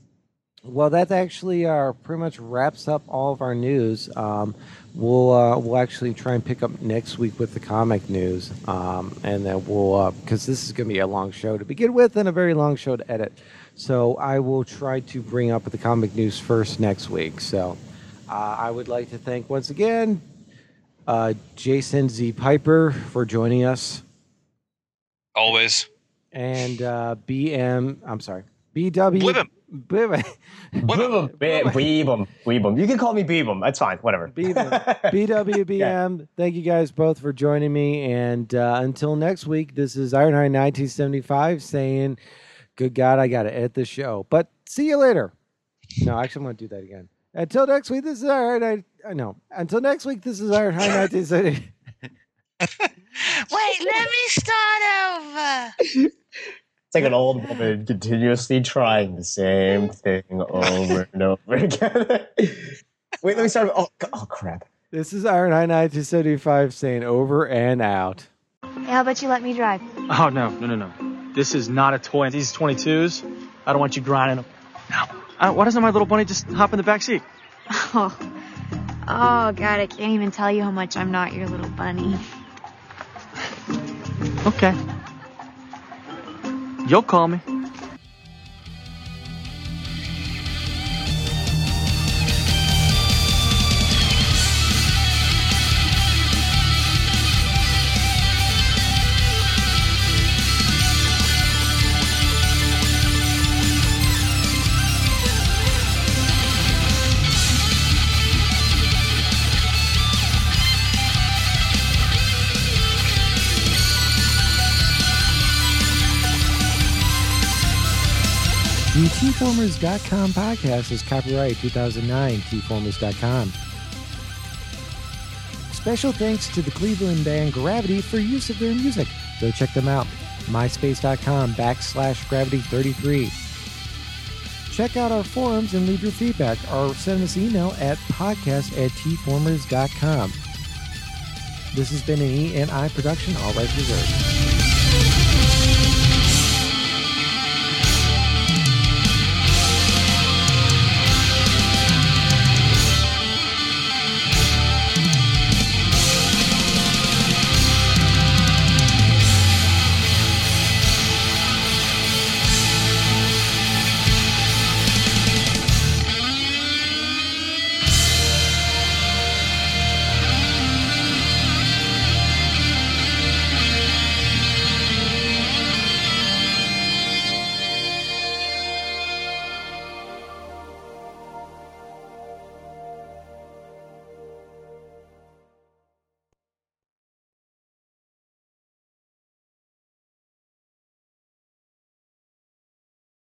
Well, that actually uh, pretty much wraps up all of our news. Um, we'll uh, we'll actually try and pick up next week with the comic news, um, and then we'll because this is going to be a long show to begin with and a very long show to edit. So I will try to bring up the comic news first next week. So uh, I would like to thank once again uh, Jason Z. Piper for joining us, Always. and uh, B M. I'm sorry, B W. Blib him. Blib- Beebum, Beebum, Beebum. You can call me Beebum. That's fine. Whatever. B W B M. Thank you guys both for joining me. And uh, until next week, this is Ironhide nineteen seventy-five saying, good God, I got to edit the show. But see you later. No, actually, I'm going to do that again. Until next week, this is Ironhide. I know. Until next week, this is Ironhide nineteen seventy. Wait, let me start over. It's like an old woman continuously trying the same thing over and over again. Wait, let me start. Oh, oh crap. This is Ironhide nineteen seventy-five saying over and out. Hey, how about you let me drive? Oh, no, no, no, no. This is not a toy. These twenty-twos, I don't want you grinding them. No. I, why doesn't my little bunny just hop in the back seat? Oh. Oh, God, I can't even tell you how much I'm not your little bunny. Okay. You'll call me. The T Formers dot com podcast is copyright two thousand nine, T Formers dot com. Special thanks to the Cleveland band Gravity for use of their music. Go check them out. MySpace.com backslash Gravity thirty-three. Check out our forums and leave your feedback or send us an email at podcast at T Formers dot com. This has been an E and I production, all rights reserved.